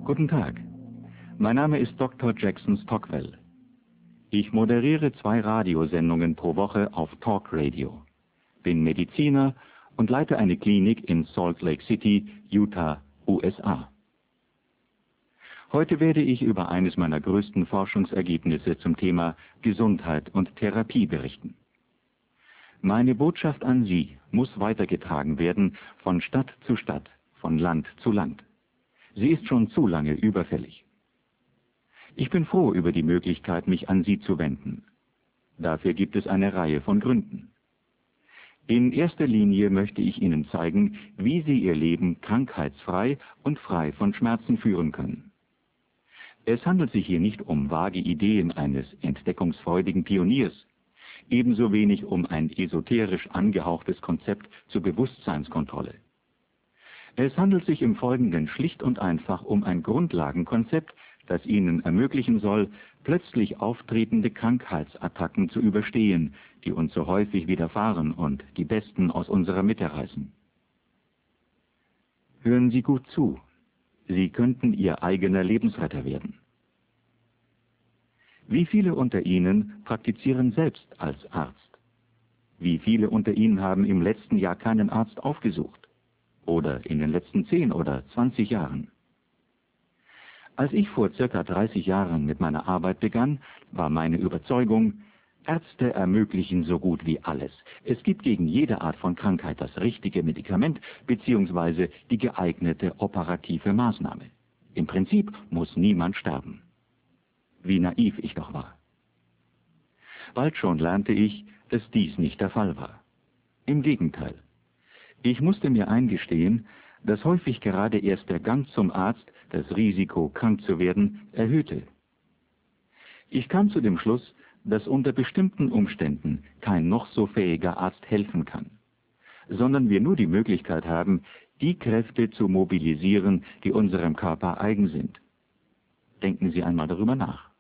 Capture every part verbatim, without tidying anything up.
Guten Tag, mein Name ist Doktor Jackson Stockwell. Ich moderiere zwei Radiosendungen pro Woche auf Talk Radio, bin Mediziner und leite eine Klinik in Salt Lake City, Utah, U S A. Heute werde ich über eines meiner größten Forschungsergebnisse zum Thema Gesundheit und Therapie berichten. Meine Botschaft an Sie muss weitergetragen werden von Stadt zu Stadt, von Land zu Land. Sie ist schon zu lange überfällig. Ich bin froh über die Möglichkeit, mich an Sie zu wenden. Dafür gibt es eine Reihe von Gründen. In erster Linie möchte ich Ihnen zeigen, wie Sie Ihr Leben krankheitsfrei und frei von Schmerzen führen können. Es handelt sich hier nicht um vage Ideen eines entdeckungsfreudigen Pioniers, ebenso wenig um ein esoterisch angehauchtes Konzept zur Bewusstseinskontrolle. Es handelt sich im Folgenden schlicht und einfach um ein Grundlagenkonzept, das Ihnen ermöglichen soll, plötzlich auftretende Krankheitsattacken zu überstehen, die uns so häufig widerfahren und die Besten aus unserer Mitte reißen. Hören Sie gut zu. Sie könnten Ihr eigener Lebensretter werden. Wie viele unter Ihnen praktizieren selbst als Arzt? Wie viele unter Ihnen haben im letzten Jahr keinen Arzt aufgesucht? Oder in den letzten zehn oder zwanzig Jahren? Als ich vor circa dreißig Jahren mit meiner Arbeit begann, war meine Überzeugung, Ärzte ermöglichen so gut wie alles. Es gibt gegen jede Art von Krankheit das richtige Medikament bzw. die geeignete operative Maßnahme. Im Prinzip muss niemand sterben. Wie naiv ich doch war. Bald schon lernte ich, dass dies nicht der Fall war. Im Gegenteil. Ich musste mir eingestehen, dass häufig gerade erst der Gang zum Arzt das Risiko, krank zu werden, erhöhte. Ich kam zu dem Schluss, dass unter bestimmten Umständen kein noch so fähiger Arzt helfen kann, sondern wir nur die Möglichkeit haben, die Kräfte zu mobilisieren, die unserem Körper eigen sind. Denken Sie einmal darüber nach.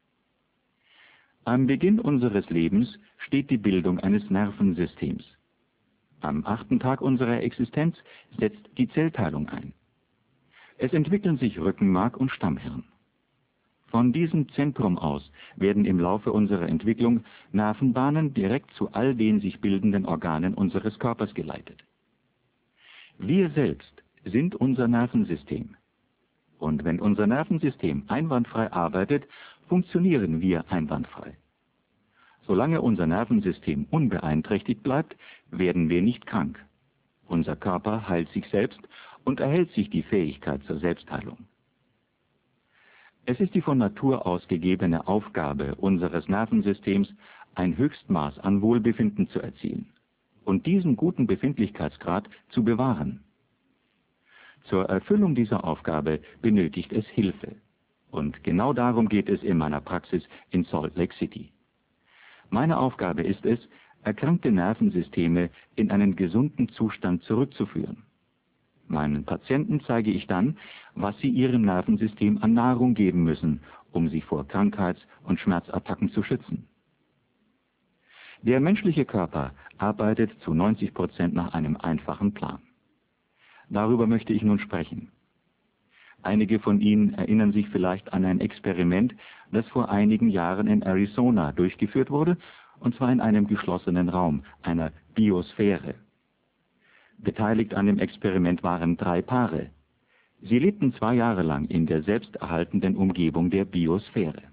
Am Beginn unseres Lebens steht die Bildung eines Nervensystems. Am achten Tag unserer Existenz setzt die Zellteilung ein. Es entwickeln sich Rückenmark und Stammhirn. Von diesem Zentrum aus werden im Laufe unserer Entwicklung Nervenbahnen direkt zu all den sich bildenden Organen unseres Körpers geleitet. Wir selbst sind unser Nervensystem. Und wenn unser Nervensystem einwandfrei arbeitet, funktionieren wir einwandfrei. Solange unser Nervensystem unbeeinträchtigt bleibt, werden wir nicht krank. Unser Körper heilt sich selbst und erhält sich die Fähigkeit zur Selbstheilung. Es ist die von Natur aus gegebene Aufgabe unseres Nervensystems, ein Höchstmaß an Wohlbefinden zu erzielen und diesen guten Befindlichkeitsgrad zu bewahren. Zur Erfüllung dieser Aufgabe benötigt es Hilfe. Und genau darum geht es in meiner Praxis in Salt Lake City. Meine Aufgabe ist es, erkrankte Nervensysteme in einen gesunden Zustand zurückzuführen. Meinen Patienten zeige ich dann, was sie ihrem Nervensystem an Nahrung geben müssen, um sie vor Krankheits- und Schmerzattacken zu schützen. Der menschliche Körper arbeitet zu neunzig Prozent nach einem einfachen Plan. Darüber möchte ich nun sprechen. Einige von Ihnen erinnern sich vielleicht an ein Experiment, das vor einigen Jahren in Arizona durchgeführt wurde, und zwar in einem geschlossenen Raum, einer Biosphäre. Beteiligt an dem Experiment waren drei Paare. Sie lebten zwei Jahre lang in der selbsterhaltenden Umgebung der Biosphäre.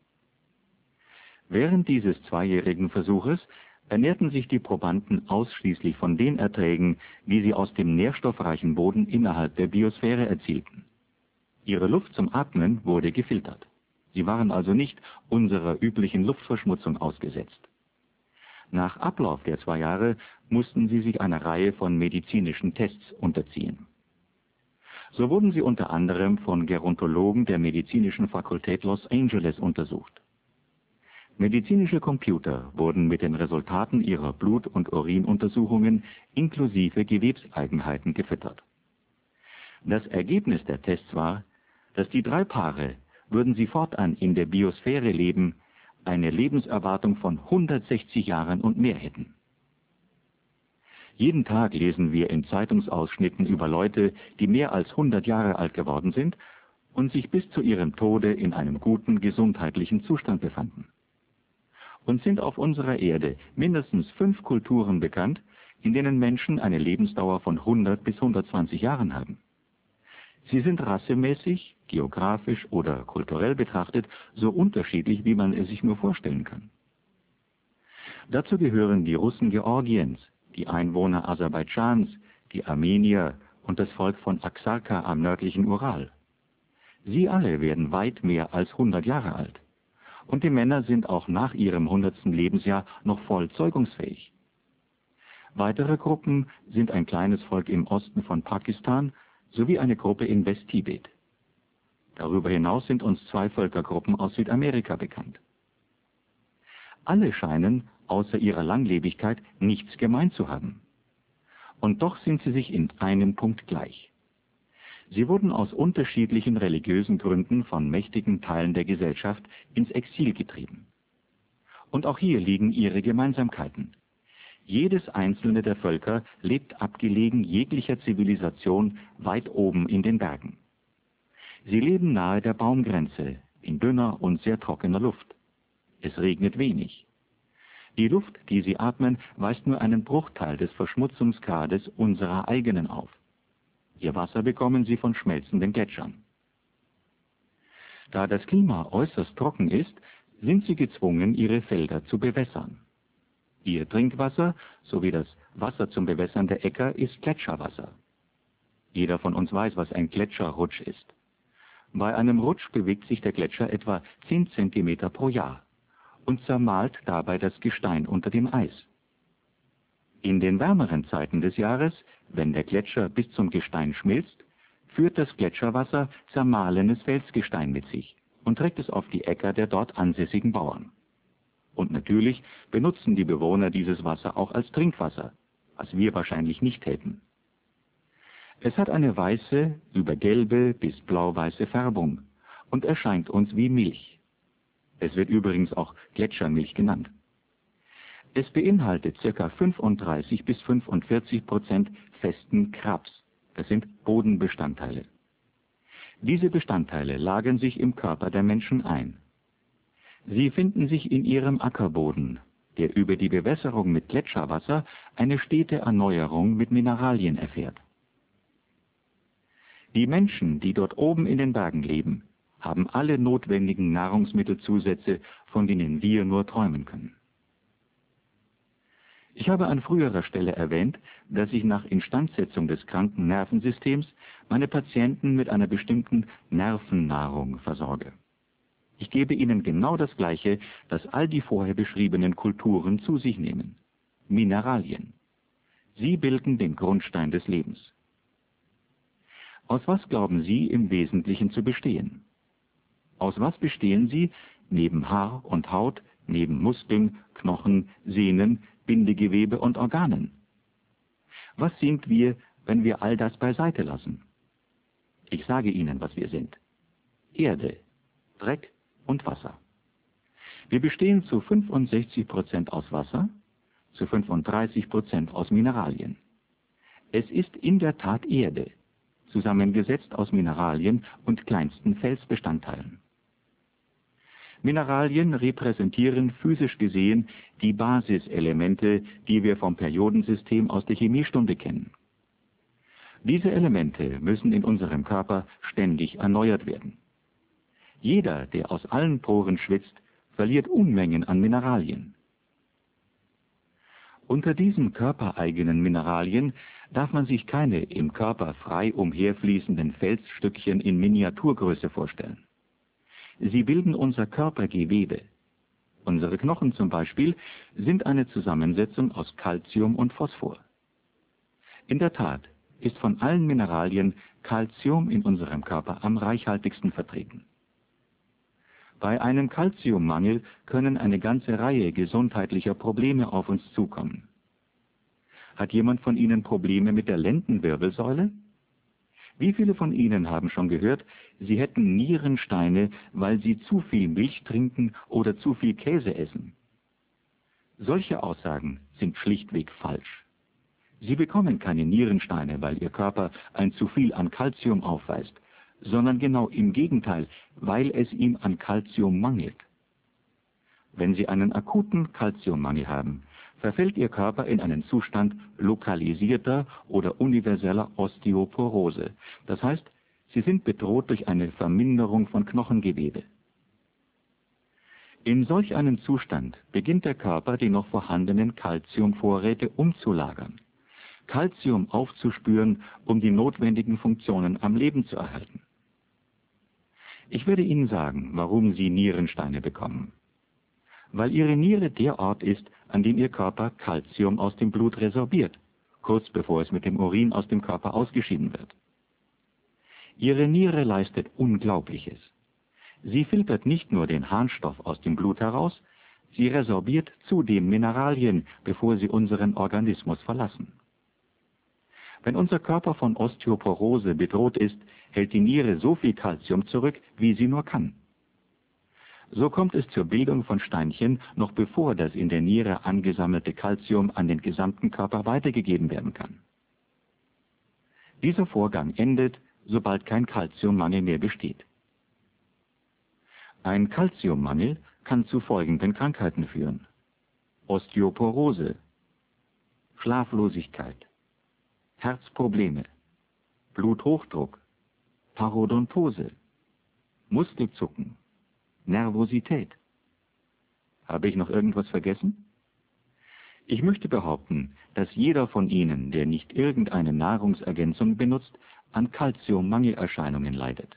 Während dieses zweijährigen Versuches ernährten sich die Probanden ausschließlich von den Erträgen, die sie aus dem nährstoffreichen Boden innerhalb der Biosphäre erzielten. Ihre Luft zum Atmen wurde gefiltert. Sie waren also nicht unserer üblichen Luftverschmutzung ausgesetzt. Nach Ablauf der zwei Jahre mussten sie sich einer Reihe von medizinischen Tests unterziehen. So wurden sie unter anderem von Gerontologen der medizinischen Fakultät Los Angeles untersucht. Medizinische Computer wurden mit den Resultaten ihrer Blut- und Urinuntersuchungen inklusive Gewebseigenheiten gefüttert. Das Ergebnis der Tests war, dass die drei Paare, würden sie fortan in der Biosphäre leben, eine Lebenserwartung von hundertsechzig Jahren und mehr hätten. Jeden Tag lesen wir in Zeitungsausschnitten über Leute, die mehr als hundert Jahre alt geworden sind und sich bis zu ihrem Tode in einem guten gesundheitlichen Zustand befanden. Und sind auf unserer Erde mindestens fünf Kulturen bekannt, in denen Menschen eine Lebensdauer von hundert bis hundertzwanzig Jahren haben. Sie sind rassemäßig, geografisch oder kulturell betrachtet so unterschiedlich, wie man es sich nur vorstellen kann. Dazu gehören die Russen Georgiens, die Einwohner Aserbaidschans, die Armenier und das Volk von Aksarka am nördlichen Ural. Sie alle werden weit mehr als hundert Jahre alt. Und die Männer sind auch nach ihrem hundertsten Lebensjahr noch voll zeugungsfähig. Weitere Gruppen sind ein kleines Volk im Osten von Pakistan sowie eine Gruppe in Westtibet. Darüber hinaus sind uns zwei Völkergruppen aus Südamerika bekannt. Alle scheinen, außer ihrer Langlebigkeit, nichts gemein zu haben. Und doch sind sie sich in einem Punkt gleich. Sie wurden aus unterschiedlichen religiösen Gründen von mächtigen Teilen der Gesellschaft ins Exil getrieben. Und auch hier liegen ihre Gemeinsamkeiten. Jedes einzelne der Völker lebt abgelegen jeglicher Zivilisation weit oben in den Bergen. Sie leben nahe der Baumgrenze, in dünner und sehr trockener Luft. Es regnet wenig. Die Luft, die sie atmen, weist nur einen Bruchteil des Verschmutzungsgrades unserer eigenen auf. Ihr Wasser bekommen sie von schmelzenden Gletschern. Da das Klima äußerst trocken ist, sind sie gezwungen, ihre Felder zu bewässern. Ihr Trinkwasser sowie das Wasser zum Bewässern der Äcker ist Gletscherwasser. Jeder von uns weiß, was ein Gletscherrutsch ist. Bei einem Rutsch bewegt sich der Gletscher etwa zehn Zentimeter pro Jahr und zermahlt dabei das Gestein unter dem Eis. In den wärmeren Zeiten des Jahres, wenn der Gletscher bis zum Gestein schmilzt, führt das Gletscherwasser zermahlenes Felsgestein mit sich und trägt es auf die Äcker der dort ansässigen Bauern. Und natürlich benutzen die Bewohner dieses Wasser auch als Trinkwasser, was wir wahrscheinlich nicht täten. Es hat eine weiße, über gelbe bis blau-weiße Färbung und erscheint uns wie Milch. Es wird übrigens auch Gletschermilch genannt. Es beinhaltet ca. fünfunddreißig bis fünfundvierzig Prozent festen Krabs, das sind Bodenbestandteile. Diese Bestandteile lagern sich im Körper der Menschen ein. Sie finden sich in ihrem Ackerboden, der über die Bewässerung mit Gletscherwasser eine stete Erneuerung mit Mineralien erfährt. Die Menschen, die dort oben in den Bergen leben, haben alle notwendigen Nahrungsmittelzusätze, von denen wir nur träumen können. Ich habe an früherer Stelle erwähnt, dass ich nach Instandsetzung des kranken Nervensystems meine Patienten mit einer bestimmten Nervennahrung versorge. Ich gebe ihnen genau das Gleiche, das all die vorher beschriebenen Kulturen zu sich nehmen: Mineralien. Sie bilden den Grundstein des Lebens. Aus was glauben Sie im Wesentlichen zu bestehen? Aus was bestehen Sie neben Haar und Haut, neben Muskeln, Knochen, Sehnen, Bindegewebe und Organen? Was sind wir, wenn wir all das beiseite lassen? Ich sage Ihnen, was wir sind: Erde, Dreck und Wasser. Wir bestehen zu fünfundsechzig Prozent aus Wasser, zu fünfunddreißig Prozent aus Mineralien. Es ist in der Tat Erde, zusammengesetzt aus Mineralien und kleinsten Felsbestandteilen. Mineralien repräsentieren physisch gesehen die Basiselemente, die wir vom Periodensystem aus der Chemiestunde kennen. Diese Elemente müssen in unserem Körper ständig erneuert werden. Jeder, der aus allen Poren schwitzt, verliert Unmengen an Mineralien. Unter diesen körpereigenen Mineralien darf man sich keine im Körper frei umherfließenden Felsstückchen in Miniaturgröße vorstellen. Sie bilden unser Körpergewebe. Unsere Knochen zum Beispiel sind eine Zusammensetzung aus Calcium und Phosphor. In der Tat ist von allen Mineralien Calcium in unserem Körper am reichhaltigsten vertreten. Bei einem Calciummangel können eine ganze Reihe gesundheitlicher Probleme auf uns zukommen. Hat jemand von Ihnen Probleme mit der Lendenwirbelsäule? Wie viele von Ihnen haben schon gehört, sie hätten Nierensteine, weil sie zu viel Milch trinken oder zu viel Käse essen? Solche Aussagen sind schlichtweg falsch. Sie bekommen keine Nierensteine, weil Ihr Körper ein zu viel an Calcium aufweist, sondern genau im Gegenteil, weil es ihm an Calcium mangelt. Wenn Sie einen akuten Calciummangel haben, verfällt Ihr Körper in einen Zustand lokalisierter oder universeller Osteoporose. Das heißt, Sie sind bedroht durch eine Verminderung von Knochengewebe. In solch einem Zustand beginnt der Körper, die noch vorhandenen Calciumvorräte umzulagern, Calcium aufzuspüren, um die notwendigen Funktionen am Leben zu erhalten. Ich werde Ihnen sagen, warum Sie Nierensteine bekommen. Weil Ihre Niere der Ort ist, an dem Ihr Körper Calcium aus dem Blut resorbiert, kurz bevor es mit dem Urin aus dem Körper ausgeschieden wird. Ihre Niere leistet Unglaubliches. Sie filtert nicht nur den Harnstoff aus dem Blut heraus, sie resorbiert zudem Mineralien, bevor sie unseren Organismus verlassen. Wenn unser Körper von Osteoporose bedroht ist, hält die Niere so viel Calcium zurück, wie sie nur kann. So kommt es zur Bildung von Steinchen, noch bevor das in der Niere angesammelte Calcium an den gesamten Körper weitergegeben werden kann. Dieser Vorgang endet, sobald kein Calciummangel mehr besteht. Ein Calciummangel kann zu folgenden Krankheiten führen: Osteoporose, Schlaflosigkeit, Herzprobleme, Bluthochdruck, Parodontose, Muskelzucken, Nervosität. Habe ich noch irgendwas vergessen? Ich möchte behaupten, dass jeder von Ihnen, der nicht irgendeine Nahrungsergänzung benutzt, an Calciummangelerscheinungen leidet.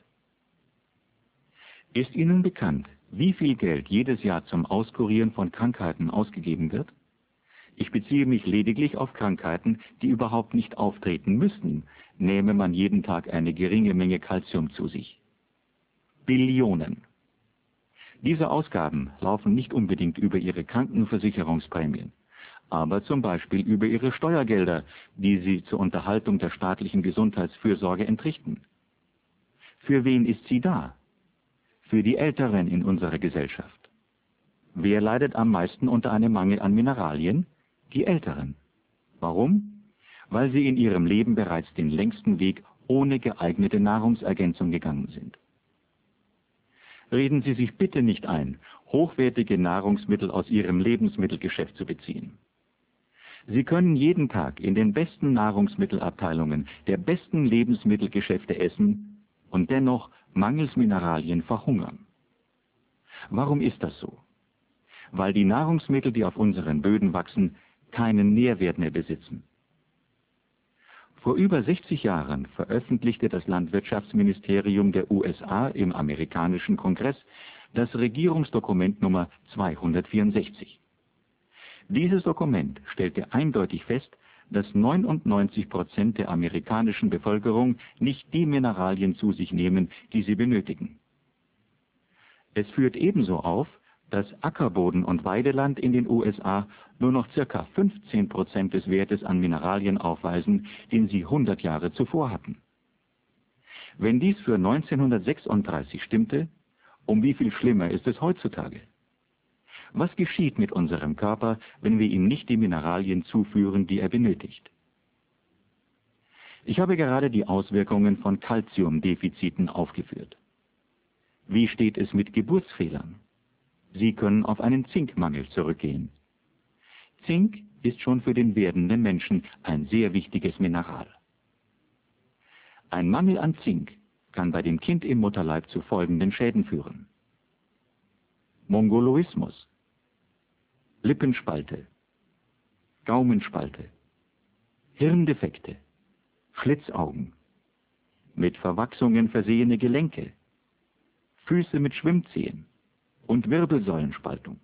Ist Ihnen bekannt, wie viel Geld jedes Jahr zum Auskurieren von Krankheiten ausgegeben wird? Ich beziehe mich lediglich auf Krankheiten, die überhaupt nicht auftreten müssten, nähme man jeden Tag eine geringe Menge Calcium zu sich. Billionen. Diese Ausgaben laufen nicht unbedingt über Ihre Krankenversicherungsprämien, aber zum Beispiel über Ihre Steuergelder, die Sie zur Unterhaltung der staatlichen Gesundheitsfürsorge entrichten. Für wen ist sie da? Für die Älteren in unserer Gesellschaft. Wer leidet am meisten unter einem Mangel an Mineralien? Die Älteren. Warum? Weil sie in ihrem Leben bereits den längsten Weg ohne geeignete Nahrungsergänzung gegangen sind. Reden Sie sich bitte nicht ein, hochwertige Nahrungsmittel aus Ihrem Lebensmittelgeschäft zu beziehen. Sie können jeden Tag in den besten Nahrungsmittelabteilungen der besten Lebensmittelgeschäfte essen und dennoch mangels Mineralien verhungern. Warum ist das so? Weil die Nahrungsmittel, die auf unseren Böden wachsen, keinen Nährwert mehr besitzen. Vor über sechzig Jahren veröffentlichte das Landwirtschaftsministerium der U S A im amerikanischen Kongress das Regierungsdokument Nummer zweihundertvierundsechzig. Dieses Dokument stellte eindeutig fest, dass neunundneunzig Prozent der amerikanischen Bevölkerung nicht die Mineralien zu sich nehmen, die sie benötigen. Es führt ebenso auf, dass Ackerboden und Weideland in den U S A nur noch ca. fünfzehn Prozent des Wertes an Mineralien aufweisen, den sie hundert Jahre zuvor hatten. Wenn dies für neunzehnhundertsechsunddreißig stimmte, um wie viel schlimmer ist es heutzutage? Was geschieht mit unserem Körper, wenn wir ihm nicht die Mineralien zuführen, die er benötigt? Ich habe gerade die Auswirkungen von Calciumdefiziten aufgeführt. Wie steht es mit Geburtsfehlern? Sie können auf einen Zinkmangel zurückgehen. Zink ist schon für den werdenden Menschen ein sehr wichtiges Mineral. Ein Mangel an Zink kann bei dem Kind im Mutterleib zu folgenden Schäden führen: Mongoloismus, Lippenspalte, Gaumenspalte, Hirndefekte, Schlitzaugen, mit Verwachsungen versehene Gelenke, Füße mit Schwimmzehen und Wirbelsäulenspaltung.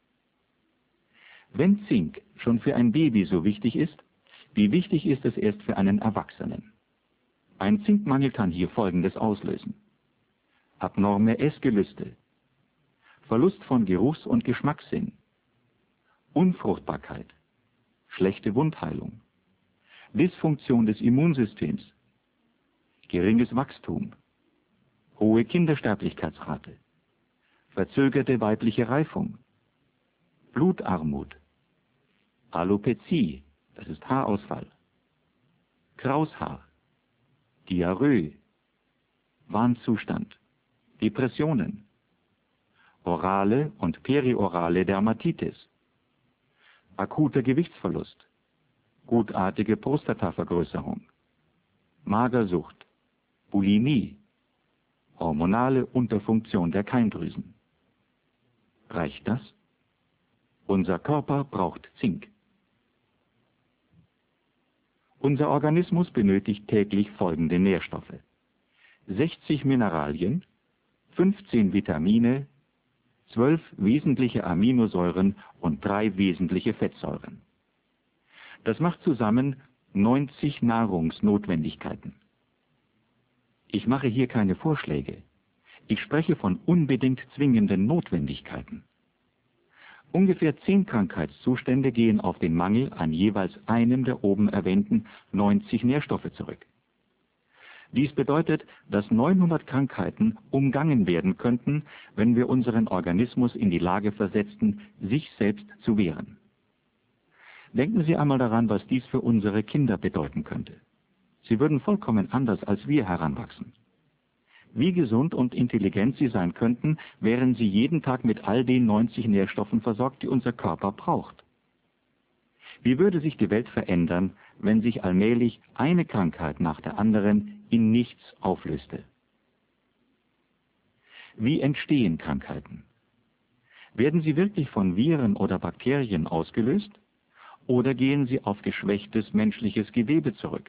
Wenn Zink schon für ein Baby so wichtig ist, wie wichtig ist es erst für einen Erwachsenen? Ein Zinkmangel kann hier Folgendes auslösen: abnorme Essgelüste, Verlust von Geruchs- und Geschmackssinn, Unfruchtbarkeit, schlechte Wundheilung, Dysfunktion des Immunsystems, geringes Wachstum, hohe Kindersterblichkeitsrate, verzögerte weibliche Reifung, Blutarmut, Alopezie, das ist Haarausfall, Kraushaar, Diarrhoe, Warnzustand, Depressionen, orale und periorale Dermatitis, akuter Gewichtsverlust, gutartige Prostatavergrößerung, Magersucht, Bulimie, hormonale Unterfunktion der Keimdrüsen. Reicht das? Unser Körper braucht Zink. Unser Organismus benötigt täglich folgende Nährstoffe: sechzig Mineralien, fünfzehn Vitamine, zwölf wesentliche Aminosäuren und drei wesentliche Fettsäuren. Das macht zusammen neunzig Nahrungsnotwendigkeiten. Ich mache hier keine Vorschläge. Ich spreche von unbedingt zwingenden Notwendigkeiten. Ungefähr zehn Krankheitszustände gehen auf den Mangel an jeweils einem der oben erwähnten neunzig Nährstoffe zurück. Dies bedeutet, dass neunhundert Krankheiten umgangen werden könnten, wenn wir unseren Organismus in die Lage versetzten, sich selbst zu wehren. Denken Sie einmal daran, was dies für unsere Kinder bedeuten könnte. Sie würden vollkommen anders als wir heranwachsen. Wie gesund und intelligent sie sein könnten, wären sie jeden Tag mit all den neunzig Nährstoffen versorgt, die unser Körper braucht. Wie würde sich die Welt verändern, wenn sich allmählich eine Krankheit nach der anderen in nichts auflöste? Wie entstehen Krankheiten? Werden sie wirklich von Viren oder Bakterien ausgelöst? Oder gehen sie auf geschwächtes menschliches Gewebe zurück?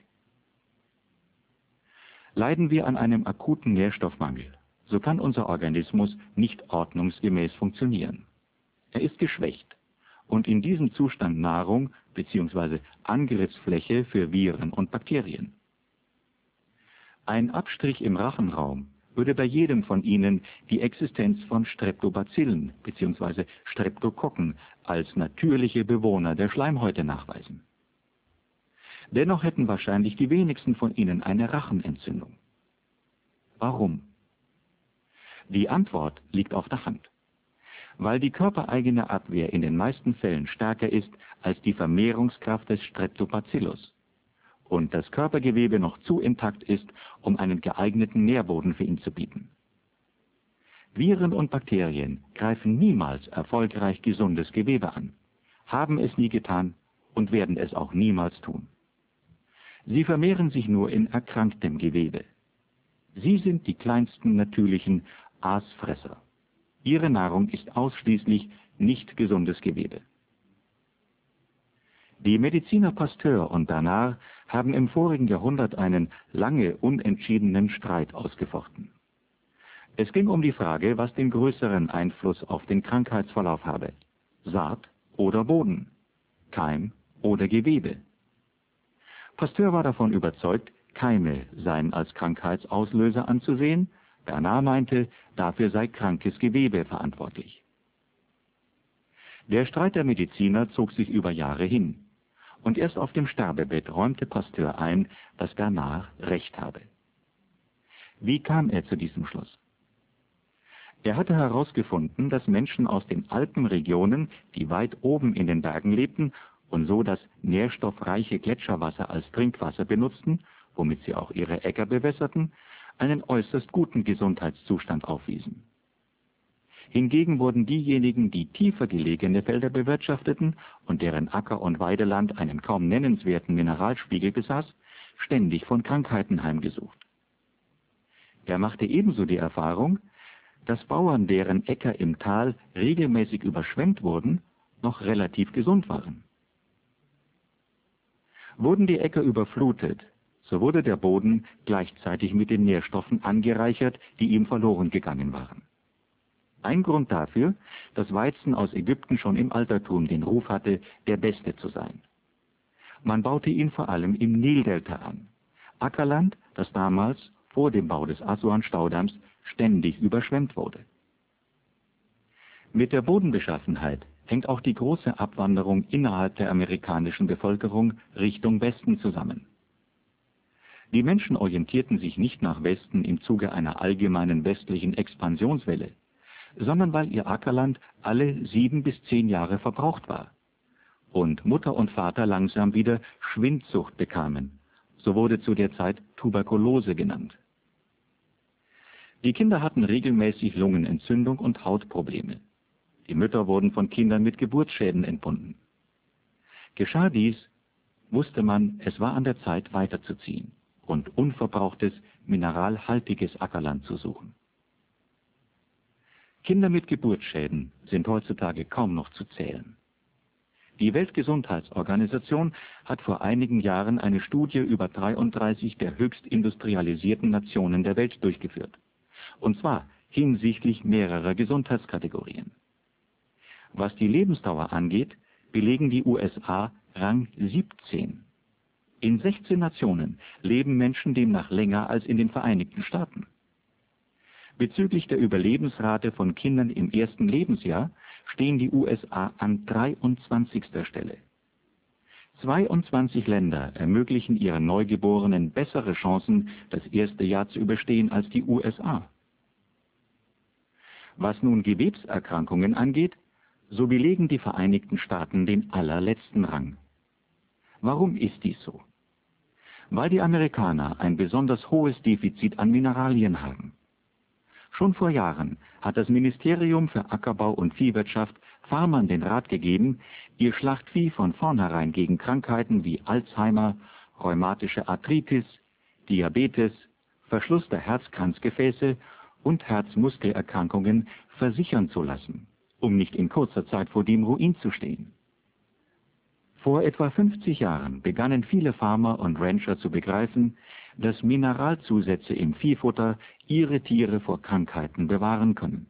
Leiden wir an einem akuten Nährstoffmangel, so kann unser Organismus nicht ordnungsgemäß funktionieren. Er ist geschwächt und in diesem Zustand Nahrung bzw. Angriffsfläche für Viren und Bakterien. Ein Abstrich im Rachenraum würde bei jedem von Ihnen die Existenz von Streptobacillen bzw. Streptokokken als natürliche Bewohner der Schleimhäute nachweisen. Dennoch hätten wahrscheinlich die wenigsten von Ihnen eine Rachenentzündung. Warum? Die Antwort liegt auf der Hand. Weil die körpereigene Abwehr in den meisten Fällen stärker ist als die Vermehrungskraft des Streptobacillus und das Körpergewebe noch zu intakt ist, um einen geeigneten Nährboden für ihn zu bieten. Viren und Bakterien greifen niemals erfolgreich gesundes Gewebe an, haben es nie getan und werden es auch niemals tun. Sie vermehren sich nur in erkranktem Gewebe. Sie sind die kleinsten natürlichen Aasfresser. Ihre Nahrung ist ausschließlich nicht gesundes Gewebe. Die Mediziner Pasteur und Bernard haben im vorigen Jahrhundert einen lange unentschiedenen Streit ausgefochten. Es ging um die Frage, was den größeren Einfluss auf den Krankheitsverlauf habe: Saat oder Boden, Keim oder Gewebe. Pasteur war davon überzeugt, Keime seien als Krankheitsauslöser anzusehen. Bernard meinte, dafür sei krankes Gewebe verantwortlich. Der Streit der Mediziner zog sich über Jahre hin. Und erst auf dem Sterbebett räumte Pasteur ein, dass Bernard recht habe. Wie kam er zu diesem Schluss? Er hatte herausgefunden, dass Menschen aus den Alpenregionen, die weit oben in den Bergen lebten und so das nährstoffreiche Gletscherwasser als Trinkwasser benutzten, womit sie auch ihre Äcker bewässerten, einen äußerst guten Gesundheitszustand aufwiesen. Hingegen wurden diejenigen, die tiefer gelegene Felder bewirtschafteten und deren Acker- und Weideland einen kaum nennenswerten Mineralspiegel besaß, ständig von Krankheiten heimgesucht. Er machte ebenso die Erfahrung, dass Bauern, deren Äcker im Tal regelmäßig überschwemmt wurden, noch relativ gesund waren. Wurden die Äcker überflutet, so wurde der Boden gleichzeitig mit den Nährstoffen angereichert, die ihm verloren gegangen waren. Ein Grund dafür, dass Weizen aus Ägypten schon im Altertum den Ruf hatte, der Beste zu sein. Man baute ihn vor allem im Nildelta an, Ackerland, das damals, vor dem Bau des Assuan-Staudamms, ständig überschwemmt wurde. Mit der Bodenbeschaffenheit hängt auch die große Abwanderung innerhalb der amerikanischen Bevölkerung Richtung Westen zusammen. Die Menschen orientierten sich nicht nach Westen im Zuge einer allgemeinen westlichen Expansionswelle, sondern weil ihr Ackerland alle sieben bis zehn Jahre verbraucht war und Mutter und Vater langsam wieder Schwindsucht bekamen. So wurde zu der Zeit Tuberkulose genannt. Die Kinder hatten regelmäßig Lungenentzündung und Hautprobleme. Die Mütter wurden von Kindern mit Geburtsschäden entbunden. Geschah dies, wusste man, es war an der Zeit weiterzuziehen und unverbrauchtes, mineralhaltiges Ackerland zu suchen. Kinder mit Geburtsschäden sind heutzutage kaum noch zu zählen. Die Weltgesundheitsorganisation hat vor einigen Jahren eine Studie über dreiunddreißig der höchst industrialisierten Nationen der Welt durchgeführt, und zwar hinsichtlich mehrerer Gesundheitskategorien. Was die Lebensdauer angeht, belegen die U S A Rang siebzehn. In sechzehn Nationen leben Menschen demnach länger als in den Vereinigten Staaten. Bezüglich der Überlebensrate von Kindern im ersten Lebensjahr stehen die U S A an dreiundzwanzigster Stelle. zweiundzwanzig Länder ermöglichen ihren Neugeborenen bessere Chancen, das erste Jahr zu überstehen als die U S A. Was nun Gewebserkrankungen angeht, so belegen die Vereinigten Staaten den allerletzten Rang. Warum ist dies so? Weil die Amerikaner ein besonders hohes Defizit an Mineralien haben. Schon vor Jahren hat das Ministerium für Ackerbau und Viehwirtschaft Farmern den Rat gegeben, ihr Schlachtvieh von vornherein gegen Krankheiten wie Alzheimer, rheumatische Arthritis, Diabetes, Verschluss der Herzkranzgefäße und Herzmuskelerkrankungen versichern zu lassen, um nicht in kurzer Zeit vor dem Ruin zu stehen. Vor etwa fünfzig Jahren begannen viele Farmer und Rancher zu begreifen, dass Mineralzusätze im Viehfutter ihre Tiere vor Krankheiten bewahren können.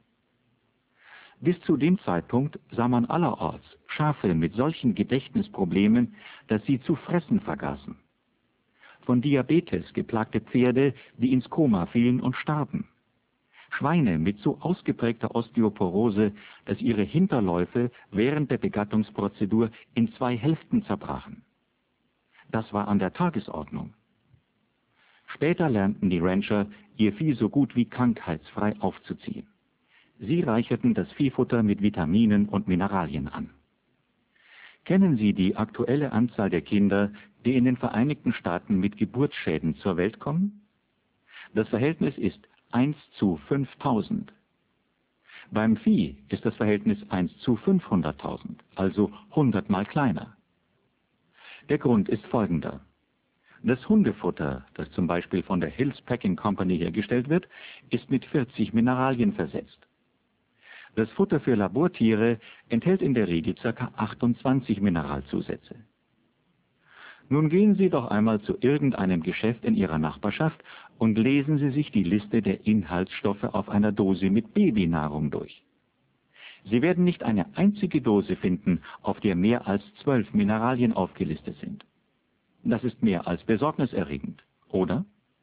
Bis zu dem Zeitpunkt sah man allerorts Schafe mit solchen Gedächtnisproblemen, dass sie zu fressen vergaßen. Von Diabetes geplagte Pferde, die ins Koma fielen und starben. Schweine mit so ausgeprägter Osteoporose, dass ihre Hinterläufe während der Begattungsprozedur in zwei Hälften zerbrachen. Das war an der Tagesordnung. Später lernten die Rancher, ihr Vieh so gut wie krankheitsfrei aufzuziehen. Sie reicherten das Viehfutter mit Vitaminen und Mineralien an. Kennen Sie die aktuelle Anzahl der Kinder, die in den Vereinigten Staaten mit Geburtsschäden zur Welt kommen? Das Verhältnis ist eins zu fünftausend. Beim Vieh ist das Verhältnis eins zu fünfhunderttausend, also hundertmal kleiner. Der Grund ist folgender. Das Hundefutter, das zum Beispiel von der Hills Packing Company hergestellt wird, ist mit vierzig Mineralien versetzt. Das Futter für Labortiere enthält in der Regel ca. achtundzwanzig Mineralzusätze. Nun gehen Sie doch einmal zu irgendeinem Geschäft in Ihrer Nachbarschaft und lesen Sie sich die Liste der Inhaltsstoffe auf einer Dose mit Babynahrung durch. Sie werden nicht eine einzige Dose finden, auf der mehr als zwölf Mineralien aufgelistet sind. Das ist mehr als besorgniserregend, oder?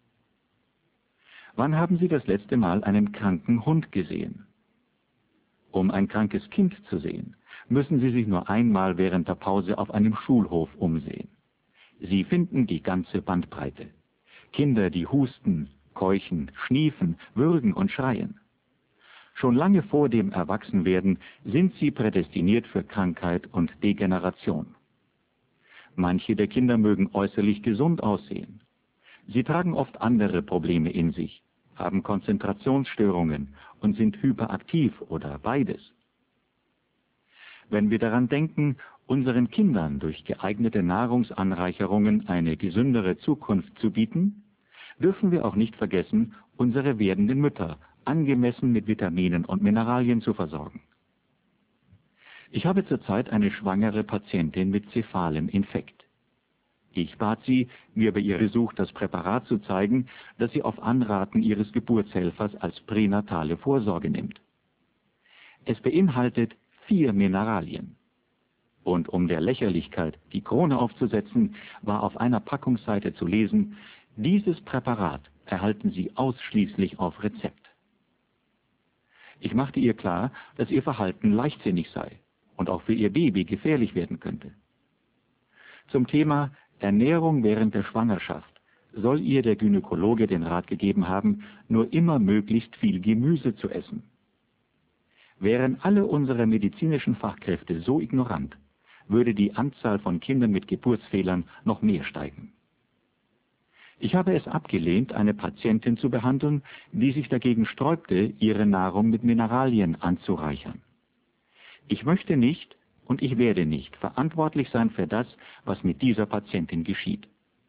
Wann haben Sie das letzte Mal einen kranken Hund gesehen? Um ein krankes Kind zu sehen, müssen Sie sich nur einmal während der Pause auf einem Schulhof umsehen. Sie finden die ganze Bandbreite. Kinder, die husten, keuchen, schniefen, würgen und schreien. Schon lange vor dem Erwachsenwerden sind sie prädestiniert für Krankheit und Degeneration. Manche der Kinder mögen äußerlich gesund aussehen. Sie tragen oft andere Probleme in sich, haben Konzentrationsstörungen und sind hyperaktiv oder beides. Wenn wir daran denken, unseren Kindern durch geeignete Nahrungsanreicherungen eine gesündere Zukunft zu bieten, dürfen wir auch nicht vergessen, unsere werdenden Mütter angemessen mit Vitaminen und Mineralien zu versorgen. Ich habe zurzeit eine schwangere Patientin mit cephalem Infekt. Ich bat sie, mir bei ihrem Besuch das Präparat zu zeigen, das sie auf Anraten ihres Geburtshelfers als pränatale Vorsorge nimmt. Es beinhaltet vier Mineralien. Und um der Lächerlichkeit die Krone aufzusetzen, war auf einer Packungsseite zu lesen, dieses Präparat erhalten Sie ausschließlich auf Rezept. Ich machte ihr klar, dass ihr Verhalten leichtsinnig sei und auch für ihr Baby gefährlich werden könnte. Zum Thema Ernährung während der Schwangerschaft soll ihr der Gynäkologe den Rat gegeben haben, nur immer möglichst viel Gemüse zu essen. Wären alle unsere medizinischen Fachkräfte so ignorant, würde die Anzahl von Kindern mit Geburtsfehlern noch mehr steigen. Ich habe es abgelehnt, eine Patientin zu behandeln, die sich dagegen sträubte, ihre Nahrung mit Mineralien anzureichern. Ich möchte nicht und ich werde nicht verantwortlich sein für das, was mit dieser Patientin geschieht.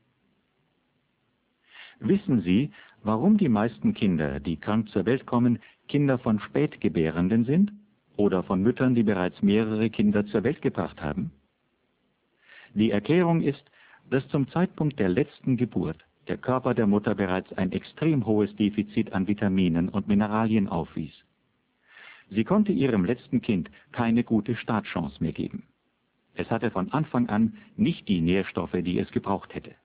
Wissen Sie, warum die meisten Kinder, die krank zur Welt kommen, Kinder von Spätgebärenden sind oder von Müttern, die bereits mehrere Kinder zur Welt gebracht haben? Die Erklärung ist, dass zum Zeitpunkt der letzten Geburt der Körper der Mutter bereits ein extrem hohes Defizit an Vitaminen und Mineralien aufwies. Sie konnte ihrem letzten Kind keine gute Startchance mehr geben. Es hatte von Anfang an nicht die Nährstoffe, die es gebraucht hätte.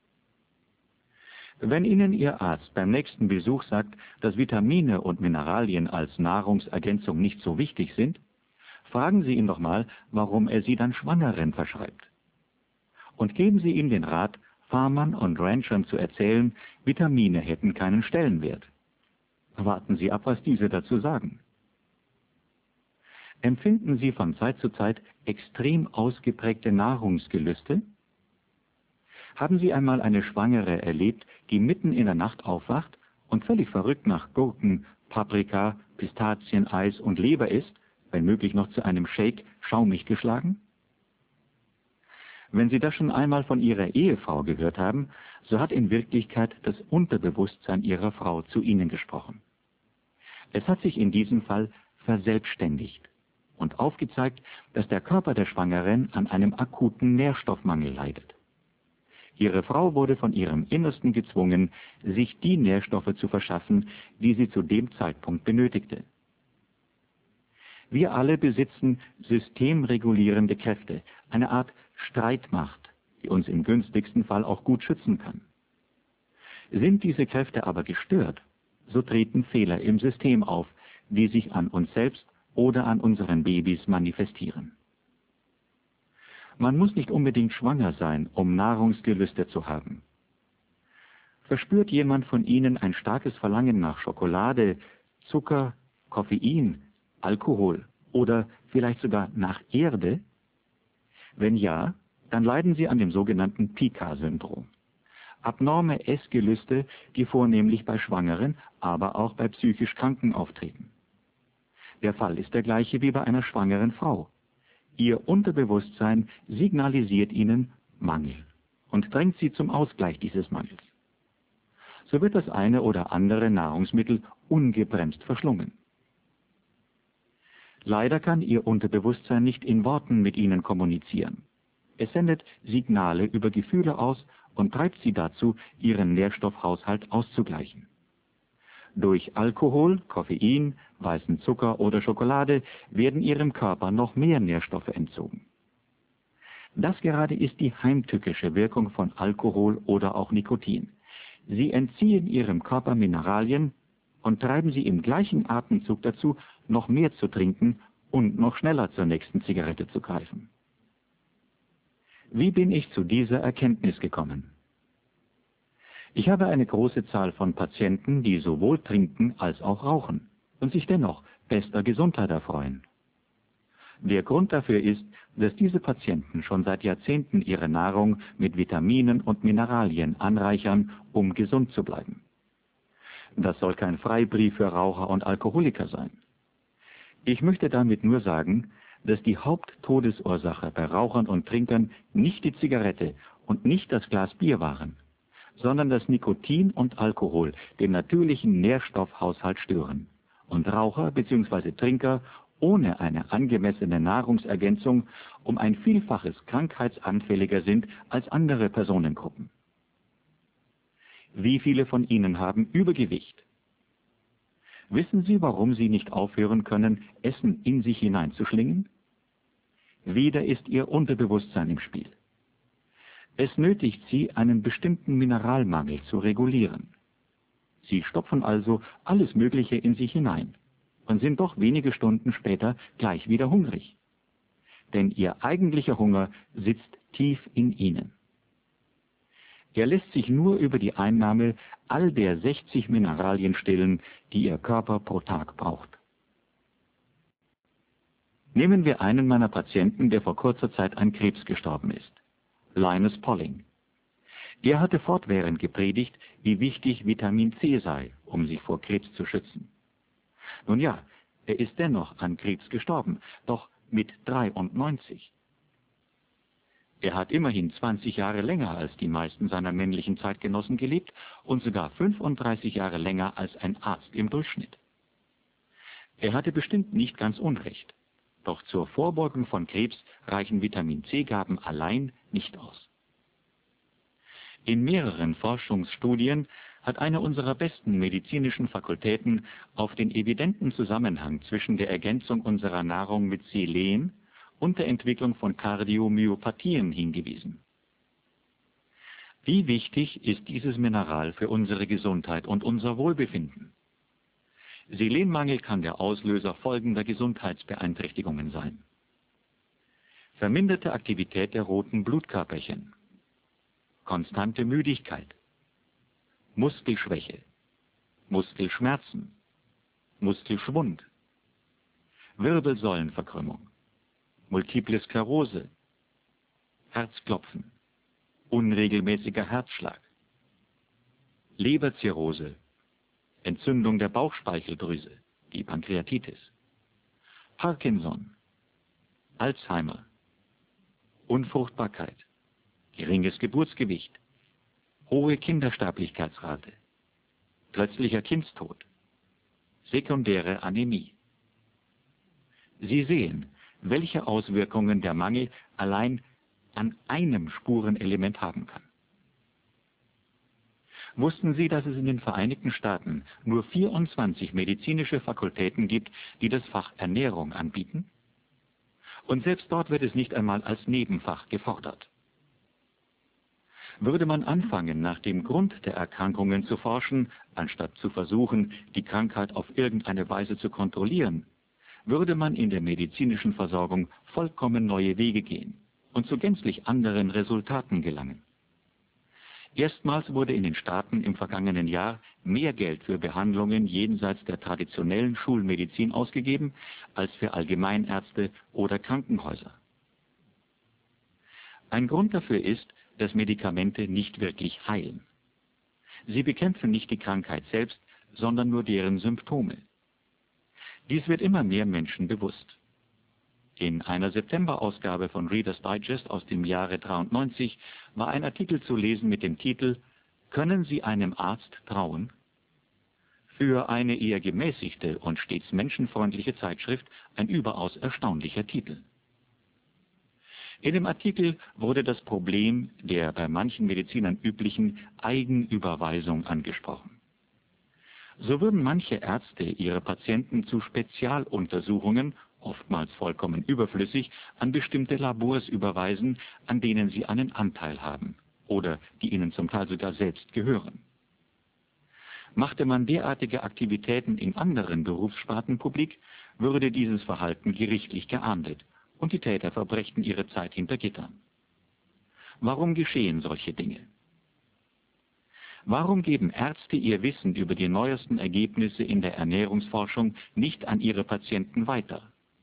Wenn Ihnen Ihr Arzt beim nächsten Besuch sagt, dass Vitamine und Mineralien als Nahrungsergänzung nicht so wichtig sind, fragen Sie ihn doch mal, warum er sie dann Schwangeren verschreibt. Und geben Sie ihm den Rat, Farmern und Ranchern zu erzählen, Vitamine hätten keinen Stellenwert. Warten Sie ab, was diese dazu sagen. Empfinden Sie von Zeit zu Zeit extrem ausgeprägte Nahrungsgelüste? Haben Sie einmal eine Schwangere erlebt, die mitten in der Nacht aufwacht und völlig verrückt nach Gurken, Paprika, Pistazieneis und Leber isst, wenn möglich noch zu einem Shake schaumig geschlagen? Wenn Sie das schon einmal von Ihrer Ehefrau gehört haben, so hat in Wirklichkeit das Unterbewusstsein Ihrer Frau zu Ihnen gesprochen. Es hat sich in diesem Fall verselbstständigt und aufgezeigt, dass der Körper der Schwangeren an einem akuten Nährstoffmangel leidet. Ihre Frau wurde von ihrem Innersten gezwungen, sich die Nährstoffe zu verschaffen, die sie zu dem Zeitpunkt benötigte. Wir alle besitzen systemregulierende Kräfte, eine Art Streitmacht, die uns im günstigsten Fall auch gut schützen kann. Sind diese Kräfte aber gestört, so treten Fehler im System auf, die sich an uns selbst oder an unseren Babys manifestieren. Man muss nicht unbedingt schwanger sein, um Nahrungsgelüste zu haben. Verspürt jemand von Ihnen ein starkes Verlangen nach Schokolade, Zucker, Koffein, Alkohol oder vielleicht sogar nach Erde? Wenn ja, dann leiden Sie an dem sogenannten Pica-Syndrom. Abnorme Essgelüste, die vornehmlich bei Schwangeren, aber auch bei psychisch Kranken auftreten. Der Fall ist der gleiche wie bei einer schwangeren Frau. Ihr Unterbewusstsein signalisiert Ihnen Mangel und drängt Sie zum Ausgleich dieses Mangels. So wird das eine oder andere Nahrungsmittel ungebremst verschlungen. Leider kann Ihr Unterbewusstsein nicht in Worten mit Ihnen kommunizieren. Es sendet Signale über Gefühle aus und treibt Sie dazu, Ihren Nährstoffhaushalt auszugleichen. Durch Alkohol, Koffein, weißen Zucker oder Schokolade werden Ihrem Körper noch mehr Nährstoffe entzogen. Das gerade ist die heimtückische Wirkung von Alkohol oder auch Nikotin. Sie entziehen Ihrem Körper Mineralien und treiben Sie im gleichen Atemzug dazu, noch mehr zu trinken und noch schneller zur nächsten Zigarette zu greifen. Wie bin ich zu dieser Erkenntnis gekommen? Ich habe eine große Zahl von Patienten, die sowohl trinken als auch rauchen und sich dennoch bester Gesundheit erfreuen. Der Grund dafür ist, dass diese Patienten schon seit Jahrzehnten ihre Nahrung mit Vitaminen und Mineralien anreichern, um gesund zu bleiben. Das soll kein Freibrief für Raucher und Alkoholiker sein. Ich möchte damit nur sagen, dass die Haupttodesursache bei Rauchern und Trinkern nicht die Zigarette und nicht das Glas Bier waren, sondern dass Nikotin und Alkohol den natürlichen Nährstoffhaushalt stören und Raucher bzw. Trinker ohne eine angemessene Nahrungsergänzung um ein Vielfaches krankheitsanfälliger sind als andere Personengruppen. Wie viele von Ihnen haben Übergewicht? Wissen Sie, warum Sie nicht aufhören können, Essen in sich hineinzuschlingen? Wieder ist Ihr Unterbewusstsein im Spiel. Es nötigt Sie, einen bestimmten Mineralmangel zu regulieren. Sie stopfen also alles Mögliche in sich hinein und sind doch wenige Stunden später gleich wieder hungrig. Denn Ihr eigentlicher Hunger sitzt tief in Ihnen. Er lässt sich nur über die Einnahme all der sechzig Mineralien stillen, die Ihr Körper pro Tag braucht. Nehmen wir einen meiner Patienten, der vor kurzer Zeit an Krebs gestorben ist. Linus Pauling. Er hatte fortwährend gepredigt, wie wichtig Vitamin C sei, um sich vor Krebs zu schützen. Nun ja, er ist dennoch an Krebs gestorben, doch mit dreiundneunzig. Er hat immerhin zwanzig Jahre länger als die meisten seiner männlichen Zeitgenossen gelebt und sogar fünfunddreißig Jahre länger als ein Arzt im Durchschnitt. Er hatte bestimmt nicht ganz Unrecht, doch zur Vorbeugung von Krebs reichen Vitamin C-Gaben allein nicht aus. In mehreren Forschungsstudien hat eine unserer besten medizinischen Fakultäten auf den evidenten Zusammenhang zwischen der Ergänzung unserer Nahrung mit Selen und der Entwicklung von Kardiomyopathien hingewiesen. Wie wichtig ist dieses Mineral für unsere Gesundheit und unser Wohlbefinden? Selenmangel kann der Auslöser folgender Gesundheitsbeeinträchtigungen sein: verminderte Aktivität der roten Blutkörperchen, konstante Müdigkeit, Muskelschwäche, Muskelschmerzen, Muskelschwund, Wirbelsäulenverkrümmung, Multiple Sklerose, Herzklopfen, unregelmäßiger Herzschlag, Leberzirrhose, Entzündung der Bauchspeicheldrüse, die Pankreatitis, Parkinson, Alzheimer, Unfruchtbarkeit, geringes Geburtsgewicht, hohe Kindersterblichkeitsrate, plötzlicher Kindstod, sekundäre Anämie. Sie sehen, welche Auswirkungen der Mangel allein an einem Spurenelement haben kann. Wussten Sie, dass es in den Vereinigten Staaten nur vierundzwanzig medizinische Fakultäten gibt, die das Fach Ernährung anbieten? Und selbst dort wird es nicht einmal als Nebenfach gefordert. Würde man anfangen, nach dem Grund der Erkrankungen zu forschen, anstatt zu versuchen, die Krankheit auf irgendeine Weise zu kontrollieren, würde man in der medizinischen Versorgung vollkommen neue Wege gehen und zu gänzlich anderen Resultaten gelangen. Erstmals wurde in den Staaten im vergangenen Jahr mehr Geld für Behandlungen jenseits der traditionellen Schulmedizin ausgegeben als für Allgemeinärzte oder Krankenhäuser. Ein Grund dafür ist, dass Medikamente nicht wirklich heilen. Sie bekämpfen nicht die Krankheit selbst, sondern nur deren Symptome. Dies wird immer mehr Menschen bewusst. In einer September-Ausgabe von Reader's Digest aus dem Jahre dreiundneunzig war ein Artikel zu lesen mit dem Titel »Können Sie einem Arzt trauen?« Für eine eher gemäßigte und stets menschenfreundliche Zeitschrift ein überaus erstaunlicher Titel. In dem Artikel wurde das Problem der bei manchen Medizinern üblichen Eigenüberweisung angesprochen. So würden manche Ärzte ihre Patienten zu Spezialuntersuchungen, oftmals vollkommen überflüssig, an bestimmte Labors überweisen, an denen sie einen Anteil haben oder die ihnen zum Teil sogar selbst gehören. Machte man derartige Aktivitäten in anderen Berufssparten publik, würde dieses Verhalten gerichtlich geahndet und die Täter verbrächten ihre Zeit hinter Gittern. Warum geschehen solche Dinge? Warum geben Ärzte ihr Wissen über die neuesten Ergebnisse in der Ernährungsforschung nicht an ihre Patienten weiter?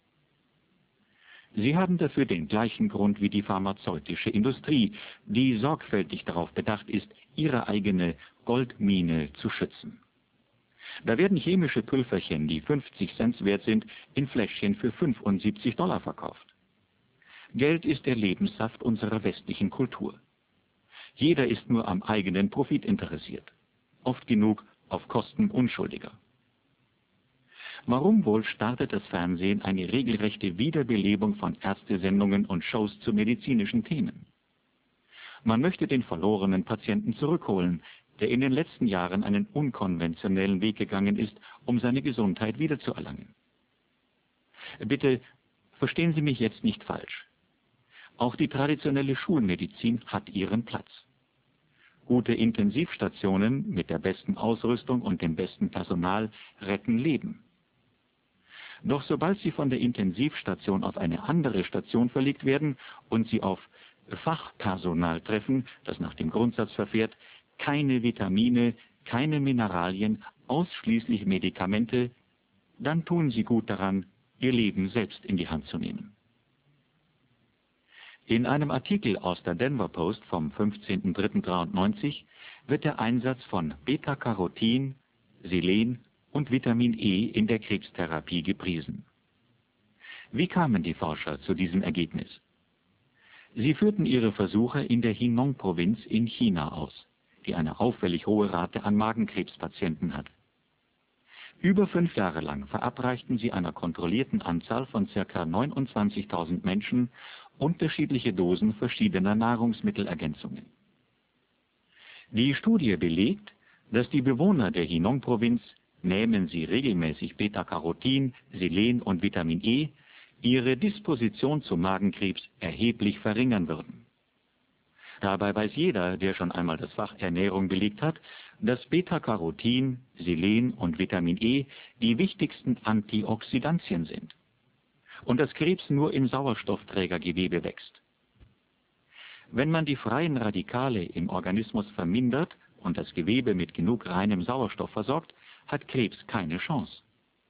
Sie haben dafür den gleichen Grund wie die pharmazeutische Industrie, die sorgfältig darauf bedacht ist, ihre eigene Goldmine zu schützen. Da werden chemische Pülverchen, die fünfzig Cent wert sind, in Fläschchen für fünfundsiebzig Dollar verkauft. Geld ist der Lebenssaft unserer westlichen Kultur. Jeder ist nur am eigenen Profit interessiert, oft genug auf Kosten Unschuldiger. Warum wohl startet das Fernsehen eine regelrechte Wiederbelebung von Ärztesendungen und Shows zu medizinischen Themen? Man möchte den verlorenen Patienten zurückholen, der in den letzten Jahren einen unkonventionellen Weg gegangen ist, um seine Gesundheit wiederzuerlangen. Bitte verstehen Sie mich jetzt nicht falsch. Auch die traditionelle Schulmedizin hat ihren Platz. Gute Intensivstationen mit der besten Ausrüstung und dem besten Personal retten Leben. Doch sobald sie von der Intensivstation auf eine andere Station verlegt werden und sie auf Fachpersonal treffen, das nach dem Grundsatz verfährt, keine Vitamine, keine Mineralien, ausschließlich Medikamente, dann tun sie gut daran, ihr Leben selbst in die Hand zu nehmen. In einem Artikel aus der Denver Post vom fünfzehnten dritten neunzehnhundertdreiundneunzig wird der Einsatz von Beta-Carotin, Selen und Vitamin E in der Krebstherapie gepriesen. Wie kamen die Forscher zu diesem Ergebnis? Sie führten ihre Versuche in der Hinong-Provinz in China aus, die eine auffällig hohe Rate an Magenkrebspatienten hat. Über fünf Jahre lang verabreichten sie einer kontrollierten Anzahl von ca. neunundzwanzigtausend Menschen unterschiedliche Dosen verschiedener Nahrungsmittelergänzungen. Die Studie belegt, dass die Bewohner der Hinong-Provinz, nehmen sie regelmäßig Beta-Carotin, Selen und Vitamin E, ihre Disposition zu Magenkrebs erheblich verringern würden. Dabei weiß jeder, der schon einmal das Fach Ernährung belegt hat, dass Beta-Carotin, Selen und Vitamin E die wichtigsten Antioxidantien sind und dass Krebs nur im Sauerstoffträgergewebe wächst. Wenn man die freien Radikale im Organismus vermindert und das Gewebe mit genug reinem Sauerstoff versorgt, hat Krebs keine Chance.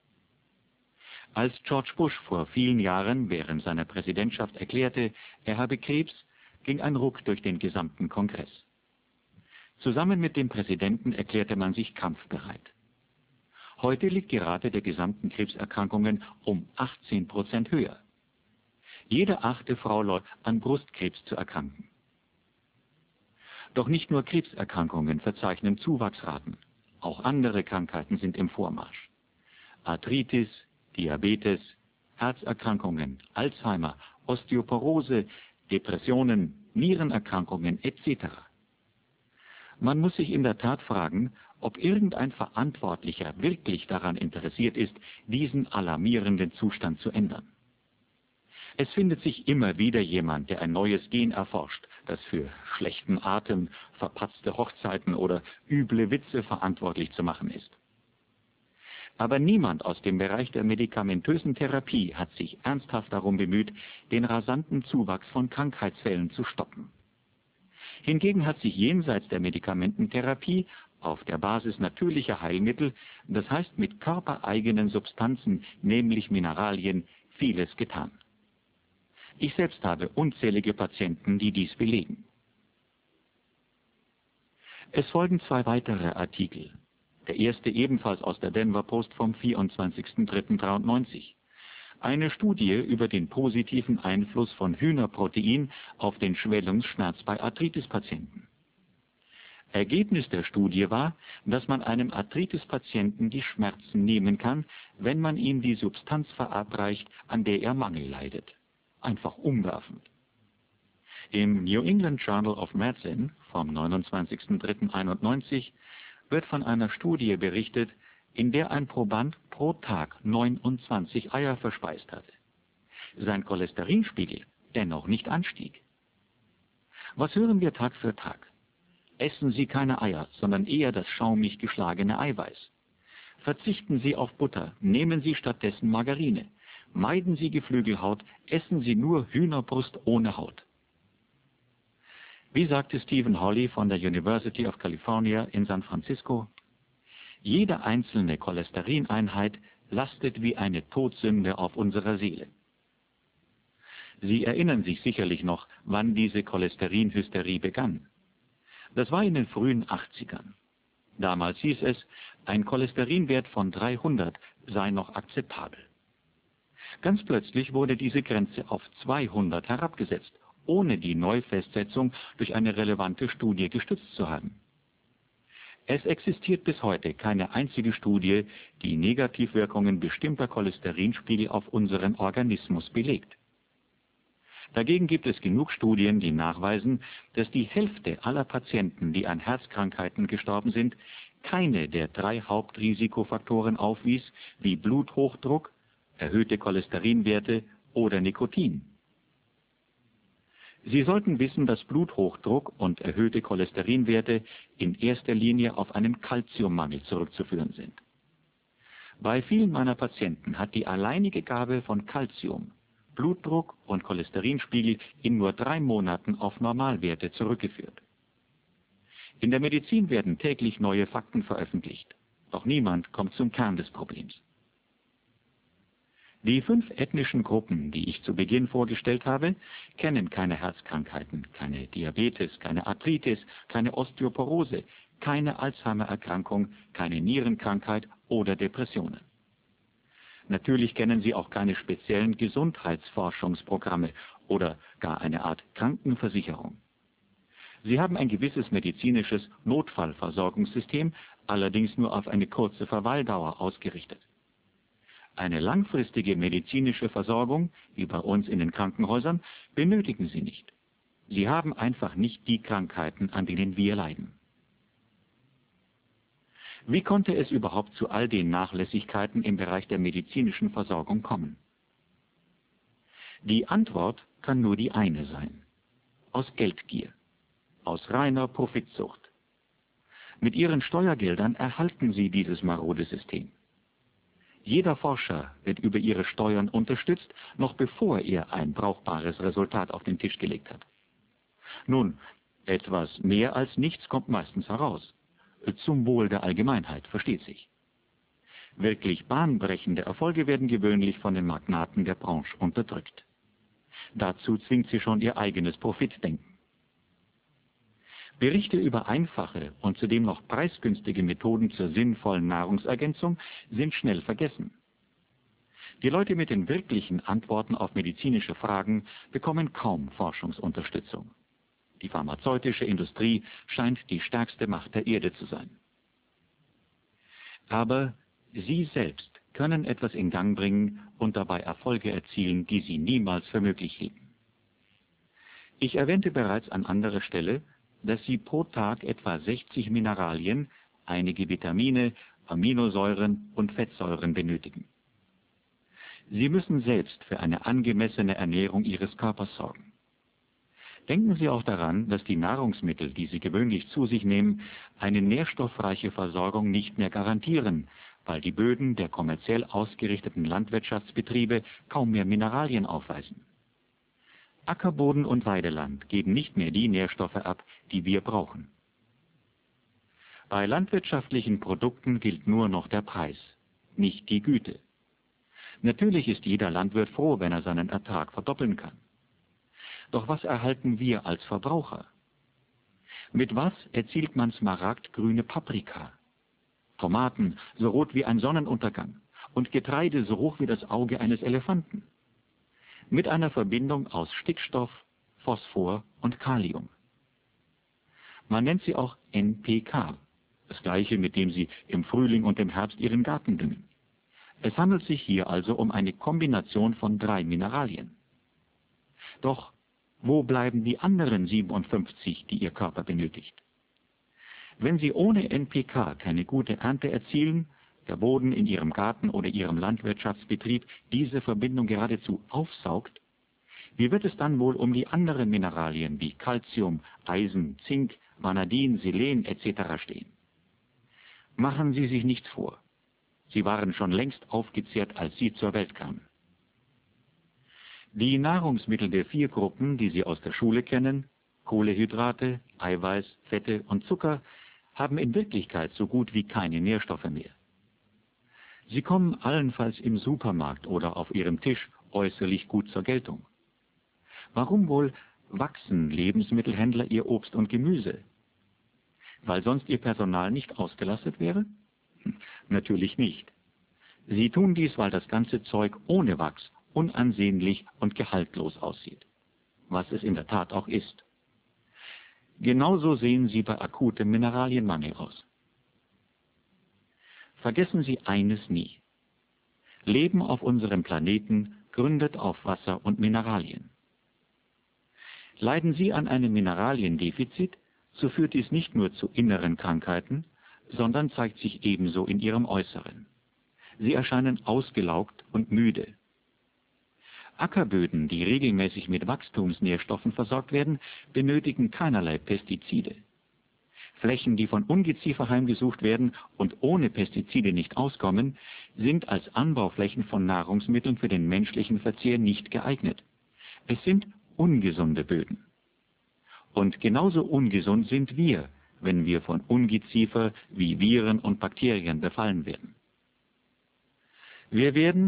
Als George Bush vor vielen Jahren während seiner Präsidentschaft erklärte, er habe Krebs, ging ein Ruck durch den gesamten Kongress. Zusammen mit dem Präsidenten erklärte man sich kampfbereit. Heute liegt die Rate der gesamten Krebserkrankungen um achtzehn Prozent höher. Jede achte Frau läuft an Brustkrebs zu erkranken. Doch nicht nur Krebserkrankungen verzeichnen Zuwachsraten, auch andere Krankheiten sind im Vormarsch. Arthritis, Diabetes, Herzerkrankungen, Alzheimer, Osteoporose, Depressionen, Nierenerkrankungen et cetera. Man muss sich in der Tat fragen, ob irgendein Verantwortlicher wirklich daran interessiert ist, diesen alarmierenden Zustand zu ändern. Es findet sich immer wieder jemand, der ein neues Gen erforscht, das für schlechten Atem, verpatzte Hochzeiten oder üble Witze verantwortlich zu machen ist. Aber niemand aus dem Bereich der medikamentösen Therapie hat sich ernsthaft darum bemüht, den rasanten Zuwachs von Krankheitsfällen zu stoppen. Hingegen hat sich jenseits der Medikamententherapie auf der Basis natürlicher Heilmittel, das heißt mit körpereigenen Substanzen, nämlich Mineralien, vieles getan. Ich selbst habe unzählige Patienten, die dies belegen. Es folgen zwei weitere Artikel. Der erste ebenfalls aus der Denver Post vom vierundzwanzigsten dritten neunzehnhundertdreiundneunzig. Eine Studie über den positiven Einfluss von Hühnerprotein auf den Schwellungsschmerz bei Arthritis-Patienten. Ergebnis der Studie war, dass man einem Arthritis-Patienten die Schmerzen nehmen kann, wenn man ihm die Substanz verabreicht, an der er Mangel leidet. Einfach umwerfend. Im New England Journal of Medicine vom neunundzwanzigsten dritten einundneunzig wird von einer Studie berichtet, in der ein Proband pro Tag neunundzwanzig Eier verspeist hatte. Sein Cholesterinspiegel dennoch nicht anstieg. Was hören wir Tag für Tag? Essen Sie keine Eier, sondern eher das schaumig geschlagene Eiweiß. Verzichten Sie auf Butter, nehmen Sie stattdessen Margarine. Meiden Sie Geflügelhaut, essen Sie nur Hühnerbrust ohne Haut. Wie sagte Stephen Hawley von der University of California in San Francisco, jede einzelne Cholesterineinheit lastet wie eine Todsünde auf unserer Seele. Sie erinnern sich sicherlich noch, wann diese Cholesterinhysterie begann. Das war in den frühen achtzigern. Damals hieß es, ein Cholesterinwert von dreihundert sei noch akzeptabel. Ganz plötzlich wurde diese Grenze auf zweihundert herabgesetzt, ohne die Neufestsetzung durch eine relevante Studie gestützt zu haben. Es existiert bis heute keine einzige Studie, die Negativwirkungen bestimmter Cholesterinspiegel auf unseren Organismus belegt. Dagegen gibt es genug Studien, die nachweisen, dass die Hälfte aller Patienten, die an Herzkrankheiten gestorben sind, keine der drei Hauptrisikofaktoren aufwies, wie Bluthochdruck, erhöhte Cholesterinwerte oder Nikotin. Sie sollten wissen, dass Bluthochdruck und erhöhte Cholesterinwerte in erster Linie auf einen Calciummangel zurückzuführen sind. Bei vielen meiner Patienten hat die alleinige Gabe von Calcium Blutdruck und Cholesterinspiegel in nur drei Monaten auf Normalwerte zurückgeführt. In der Medizin werden täglich neue Fakten veröffentlicht, doch niemand kommt zum Kern des Problems. Die fünf ethnischen Gruppen, die ich zu Beginn vorgestellt habe, kennen keine Herzkrankheiten, keine Diabetes, keine Arthritis, keine Osteoporose, keine Alzheimer-Erkrankung, keine Nierenkrankheit oder Depressionen. Natürlich kennen sie auch keine speziellen Gesundheitsforschungsprogramme oder gar eine Art Krankenversicherung. Sie haben ein gewisses medizinisches Notfallversorgungssystem, allerdings nur auf eine kurze Verweildauer ausgerichtet. Eine langfristige medizinische Versorgung, wie bei uns in den Krankenhäusern, benötigen sie nicht. Sie haben einfach nicht die Krankheiten, an denen wir leiden. Wie konnte es überhaupt zu all den Nachlässigkeiten im Bereich der medizinischen Versorgung kommen? Die Antwort kann nur die eine sein: aus Geldgier, aus reiner Profitsucht. Mit ihren Steuergeldern erhalten sie dieses marode System. Jeder Forscher wird über ihre Steuern unterstützt, noch bevor er ein brauchbares Resultat auf den Tisch gelegt hat. Nun, etwas mehr als nichts kommt meistens heraus. Zum Wohl der Allgemeinheit, versteht sich. Wirklich bahnbrechende Erfolge werden gewöhnlich von den Magnaten der Branche unterdrückt. Dazu zwingt sie schon ihr eigenes Profitdenken. Berichte über einfache und zudem noch preisgünstige Methoden zur sinnvollen Nahrungsergänzung sind schnell vergessen. Die Leute mit den wirklichen Antworten auf medizinische Fragen bekommen kaum Forschungsunterstützung. Die pharmazeutische Industrie scheint die stärkste Macht der Erde zu sein. Aber Sie selbst können etwas in Gang bringen und dabei Erfolge erzielen, die Sie niemals für möglich hielten. Ich erwähnte bereits an anderer Stelle, dass Sie pro Tag etwa sechzig Mineralien, einige Vitamine, Aminosäuren und Fettsäuren benötigen. Sie müssen selbst für eine angemessene Ernährung Ihres Körpers sorgen. Denken Sie auch daran, dass die Nahrungsmittel, die Sie gewöhnlich zu sich nehmen, eine nährstoffreiche Versorgung nicht mehr garantieren, weil die Böden der kommerziell ausgerichteten Landwirtschaftsbetriebe kaum mehr Mineralien aufweisen. Ackerboden und Weideland geben nicht mehr die Nährstoffe ab, die wir brauchen. Bei landwirtschaftlichen Produkten gilt nur noch der Preis, nicht die Güte. Natürlich ist jeder Landwirt froh, wenn er seinen Ertrag verdoppeln kann. Doch was erhalten wir als Verbraucher? Mit was erzielt man smaragdgrüne Paprika, Tomaten so rot wie ein Sonnenuntergang und Getreide so hoch wie das Auge eines Elefanten? Mit einer Verbindung aus Stickstoff, Phosphor und Kalium. Man nennt sie auch N P K, das gleiche, mit dem Sie im Frühling und im Herbst Ihren Garten düngen. Es handelt sich hier also um eine Kombination von drei Mineralien. Doch wo bleiben die anderen siebenundfünfzig, die Ihr Körper benötigt? Wenn Sie ohne N P K keine gute Ernte erzielen, der Boden in Ihrem Garten oder Ihrem Landwirtschaftsbetrieb diese Verbindung geradezu aufsaugt, wie wird es dann wohl um die anderen Mineralien wie Calcium, Eisen, Zink, Vanadin, Selen et cetera stehen? Machen Sie sich nichts vor. Sie waren schon längst aufgezehrt, als Sie zur Welt kamen. Die Nahrungsmittel der vier Gruppen, die Sie aus der Schule kennen, Kohlenhydrate, Eiweiß, Fette und Zucker, haben in Wirklichkeit so gut wie keine Nährstoffe mehr. Sie kommen allenfalls im Supermarkt oder auf Ihrem Tisch äußerlich gut zur Geltung. Warum wohl wachsen Lebensmittelhändler ihr Obst und Gemüse? Weil sonst ihr Personal nicht ausgelastet wäre? Hm, natürlich nicht. Sie tun dies, weil das ganze Zeug ohne Wachs unansehnlich und gehaltlos aussieht, was es in der Tat auch ist. Genauso sehen sie bei akutem Mineralienmangel aus. Vergessen Sie eines nie: Leben auf unserem Planeten gründet auf Wasser und Mineralien. Leiden Sie an einem Mineraliendefizit, so führt dies nicht nur zu inneren Krankheiten, sondern zeigt sich ebenso in Ihrem Äußeren. Sie erscheinen ausgelaugt und müde. Ackerböden, die regelmäßig mit Wachstumsnährstoffen versorgt werden, benötigen keinerlei Pestizide. Flächen, die von Ungeziefer heimgesucht werden und ohne Pestizide nicht auskommen, sind als Anbauflächen von Nahrungsmitteln für den menschlichen Verzehr nicht geeignet. Es sind ungesunde Böden. Und genauso ungesund sind wir, wenn wir von Ungeziefer wie Viren und Bakterien befallen werden. Wir werden,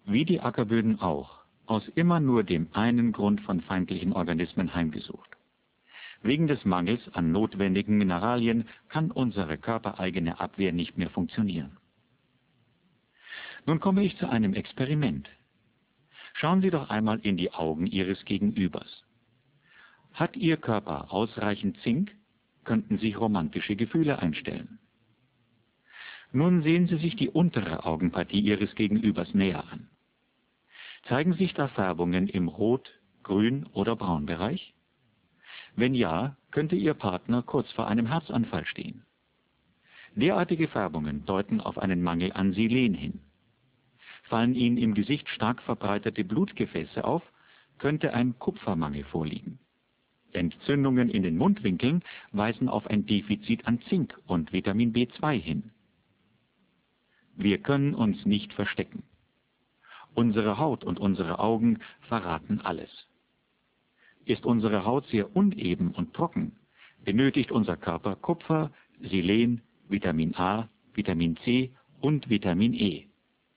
wie die Ackerböden auch, aus immer nur dem einen Grund von feindlichen Organismen heimgesucht. Wegen des Mangels an notwendigen Mineralien kann unsere körpereigene Abwehr nicht mehr funktionieren. Nun komme ich zu einem Experiment. Schauen Sie doch einmal in die Augen Ihres Gegenübers. Hat Ihr Körper ausreichend Zink, könnten sich romantische Gefühle einstellen. Nun sehen Sie sich die untere Augenpartie Ihres Gegenübers näher an. Zeigen sich da Färbungen im Rot-, Grün- oder Braunbereich? Wenn ja, könnte Ihr Partner kurz vor einem Herzanfall stehen. Derartige Färbungen deuten auf einen Mangel an Selen hin. Fallen Ihnen im Gesicht stark verbreitete Blutgefäße auf, könnte ein Kupfermangel vorliegen. Entzündungen in den Mundwinkeln weisen auf ein Defizit an Zink und Vitamin B zwei hin. Wir können uns nicht verstecken. Unsere Haut und unsere Augen verraten alles. Ist unsere Haut sehr uneben und trocken, benötigt unser Körper Kupfer, Selen, Vitamin A, Vitamin C und Vitamin E.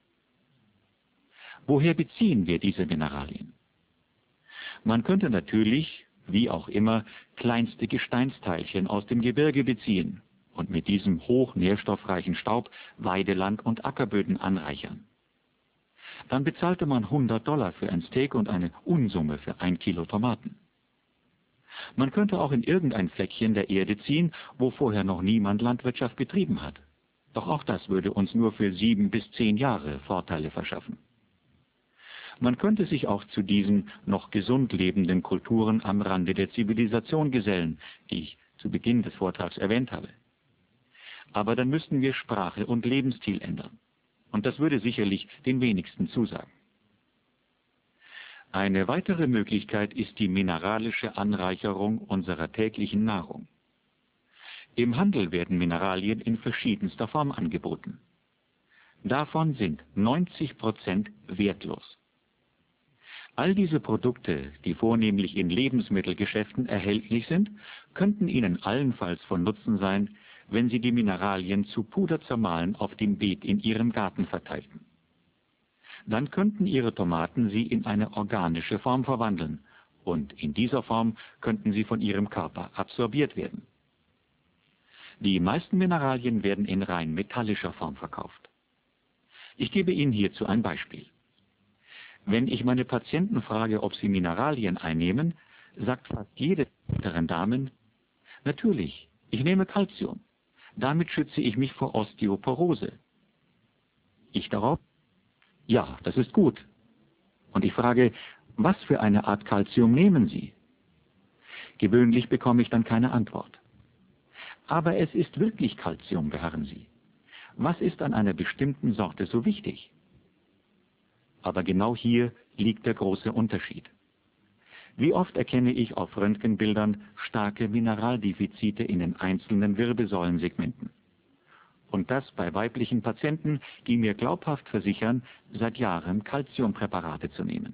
Woher beziehen wir diese Mineralien? Man könnte natürlich, wie auch immer, kleinste Gesteinsteilchen aus dem Gebirge beziehen und mit diesem hochnährstoffreichen Staub Weideland und Ackerböden anreichern. Dann bezahlte man hundert Dollar für ein Steak und eine Unsumme für ein Kilo Tomaten. Man könnte auch in irgendein Fleckchen der Erde ziehen, wo vorher noch niemand Landwirtschaft betrieben hat. Doch auch das würde uns nur für sieben bis zehn Jahre Vorteile verschaffen. Man könnte sich auch zu diesen noch gesund lebenden Kulturen am Rande der Zivilisation gesellen, die ich zu Beginn des Vortrags erwähnt habe. Aber dann müssten wir Sprache und Lebensstil ändern. Und das würde sicherlich den wenigsten zusagen. Eine weitere Möglichkeit ist die mineralische Anreicherung unserer täglichen Nahrung. Im Handel werden Mineralien in verschiedenster Form angeboten. Davon sind neunzig Prozent wertlos. All diese Produkte, die vornehmlich in Lebensmittelgeschäften erhältlich sind, könnten Ihnen allenfalls von Nutzen sein, wenn Sie die Mineralien zu Puder zermahlen auf dem Beet in Ihrem Garten verteilten. Dann könnten Ihre Tomaten sie in eine organische Form verwandeln und in dieser Form könnten sie von Ihrem Körper absorbiert werden. Die meisten Mineralien werden in rein metallischer Form verkauft. Ich gebe Ihnen hierzu ein Beispiel. Wenn ich meine Patienten frage, ob sie Mineralien einnehmen, sagt fast jede älteren Damen, natürlich, ich nehme Calcium. Damit schütze ich mich vor Osteoporose. Ich darauf, ja, das ist gut. Und ich frage, was für eine Art Calcium nehmen Sie? Gewöhnlich bekomme ich dann keine Antwort. Aber es ist wirklich Calcium, beharren Sie. Was ist an einer bestimmten Sorte so wichtig? Aber genau hier liegt der große Unterschied. Wie oft erkenne ich auf Röntgenbildern starke Mineraldefizite in den einzelnen Wirbelsäulensegmenten. Und das bei weiblichen Patienten, die mir glaubhaft versichern, seit Jahren Calciumpräparate zu nehmen.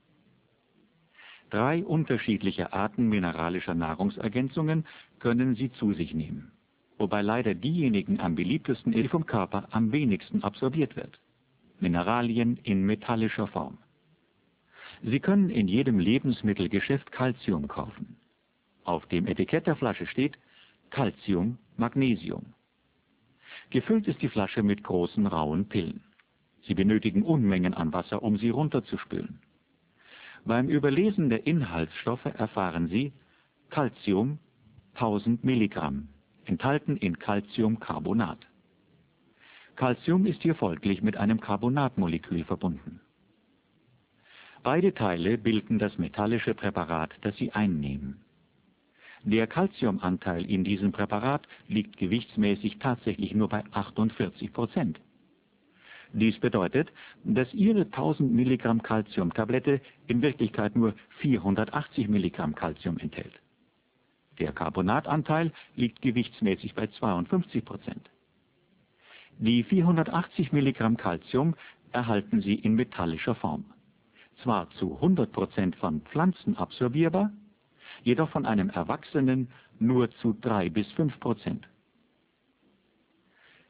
Drei unterschiedliche Arten mineralischer Nahrungsergänzungen können Sie zu sich nehmen, wobei leider diejenigen am beliebtesten sind, die vom Körper am wenigsten absorbiert wird. Mineralien in metallischer Form. Sie können in jedem Lebensmittelgeschäft Calcium kaufen. Auf dem Etikett der Flasche steht Calcium, Magnesium. Gefüllt ist die Flasche mit großen, rauen Pillen. Sie benötigen Unmengen an Wasser, um sie runterzuspülen. Beim Überlesen der Inhaltsstoffe erfahren Sie Calcium tausend Milligramm, enthalten in Calciumcarbonat. Calcium ist hier folglich mit einem Carbonatmolekül verbunden. Beide Teile bilden das metallische Präparat, das Sie einnehmen. Der Calciumanteil in diesem Präparat liegt gewichtsmäßig tatsächlich nur bei achtundvierzig Prozent. Dies bedeutet, dass Ihre tausend Milligramm Calciumtablette in Wirklichkeit nur vierhundertachtzig Milligramm Calcium enthält. Der Carbonatanteil liegt gewichtsmäßig bei zweiundfünfzig Prozent. Die vierhundertachtzig Milligramm Calcium erhalten Sie in metallischer Form. Zwar zu hundert Prozent von Pflanzen absorbierbar, jedoch von einem Erwachsenen nur zu drei bis fünf Prozent.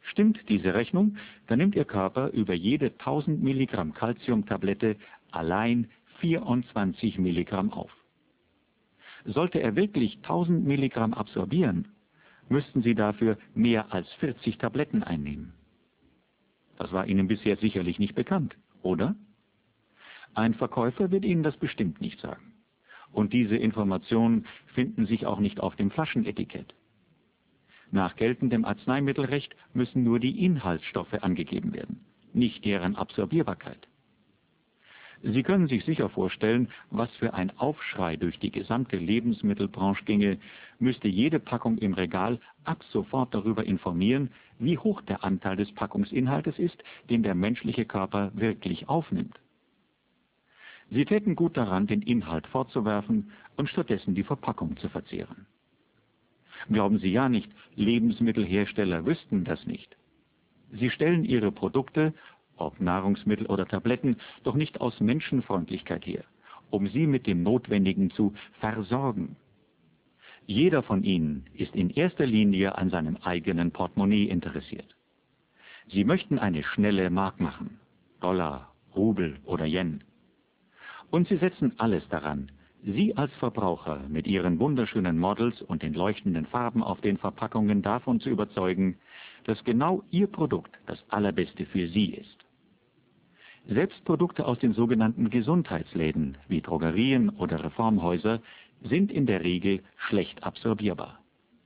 Stimmt diese Rechnung, dann nimmt Ihr Körper über jede tausend Milligramm Calciumtablette allein vierundzwanzig Milligramm auf. Sollte er wirklich tausend Milligramm absorbieren, müssten Sie dafür mehr als vierzig Tabletten einnehmen. Das war Ihnen bisher sicherlich nicht bekannt, oder? Ein Verkäufer wird Ihnen das bestimmt nicht sagen. Und diese Informationen finden sich auch nicht auf dem Flaschenetikett. Nach geltendem Arzneimittelrecht müssen nur die Inhaltsstoffe angegeben werden, nicht deren Absorbierbarkeit. Sie können sich sicher vorstellen, was für ein Aufschrei durch die gesamte Lebensmittelbranche ginge, müsste jede Packung im Regal ab sofort darüber informieren, wie hoch der Anteil des Packungsinhaltes ist, den der menschliche Körper wirklich aufnimmt. Sie täten gut daran, den Inhalt fortzuwerfen und stattdessen die Verpackung zu verzehren. Glauben Sie ja nicht, Lebensmittelhersteller wüssten das nicht. Sie stellen ihre Produkte, ob Nahrungsmittel oder Tabletten, doch nicht aus Menschenfreundlichkeit her, um sie mit dem Notwendigen zu versorgen. Jeder von ihnen ist in erster Linie an seinem eigenen Portemonnaie interessiert. Sie möchten eine schnelle Mark machen, Dollar, Rubel oder Yen. Und sie setzen alles daran, Sie als Verbraucher mit Ihren wunderschönen Models und den leuchtenden Farben auf den Verpackungen davon zu überzeugen, dass genau Ihr Produkt das Allerbeste für Sie ist. Selbst Produkte aus den sogenannten Gesundheitsläden wie Drogerien oder Reformhäuser sind in der Regel schlecht absorbierbar.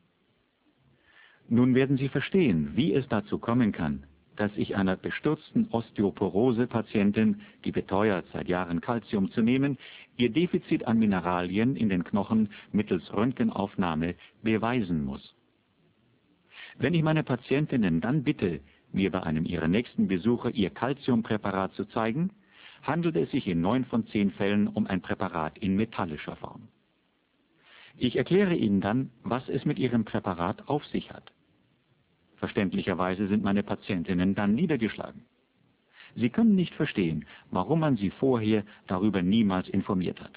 Nun werden Sie verstehen, wie es dazu kommen kann, dass ich einer bestürzten Osteoporose-Patientin, die beteuert, seit Jahren Calcium zu nehmen, ihr Defizit an Mineralien in den Knochen mittels Röntgenaufnahme beweisen muss. Wenn ich meine Patientinnen dann bitte, mir bei einem ihrer nächsten Besuche ihr Calciumpräparat zu zeigen, handelt es sich in neun von zehn Fällen um ein Präparat in metallischer Form. Ich erkläre Ihnen dann, was es mit Ihrem Präparat auf sich hat. Verständlicherweise sind meine Patientinnen dann niedergeschlagen. Sie können nicht verstehen, warum man sie vorher darüber niemals informiert hat.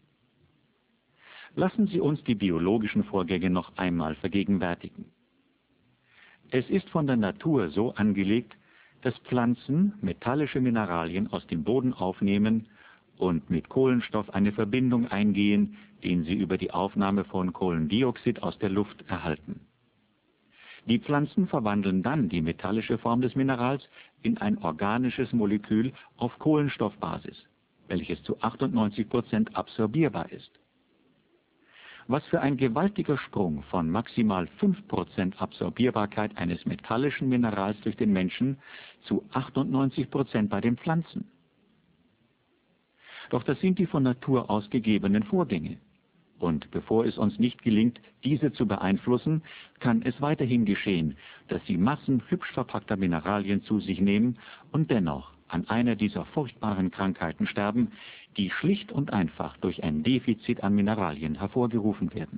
Lassen Sie uns die biologischen Vorgänge noch einmal vergegenwärtigen. Es ist von der Natur so angelegt, dass Pflanzen metallische Mineralien aus dem Boden aufnehmen und mit Kohlenstoff eine Verbindung eingehen, den sie über die Aufnahme von Kohlendioxid aus der Luft erhalten. Die Pflanzen verwandeln dann die metallische Form des Minerals in ein organisches Molekül auf Kohlenstoffbasis, welches zu achtundneunzig Prozent absorbierbar ist. Was für ein gewaltiger Sprung von maximal fünf Prozent Absorbierbarkeit eines metallischen Minerals durch den Menschen zu achtundneunzig Prozent bei den Pflanzen. Doch das sind die von Natur aus gegebenen Vorgänge. Und bevor es uns nicht gelingt, diese zu beeinflussen, kann es weiterhin geschehen, dass sie Massen hübsch verpackter Mineralien zu sich nehmen und dennoch an einer dieser furchtbaren Krankheiten sterben, die schlicht und einfach durch ein Defizit an Mineralien hervorgerufen werden.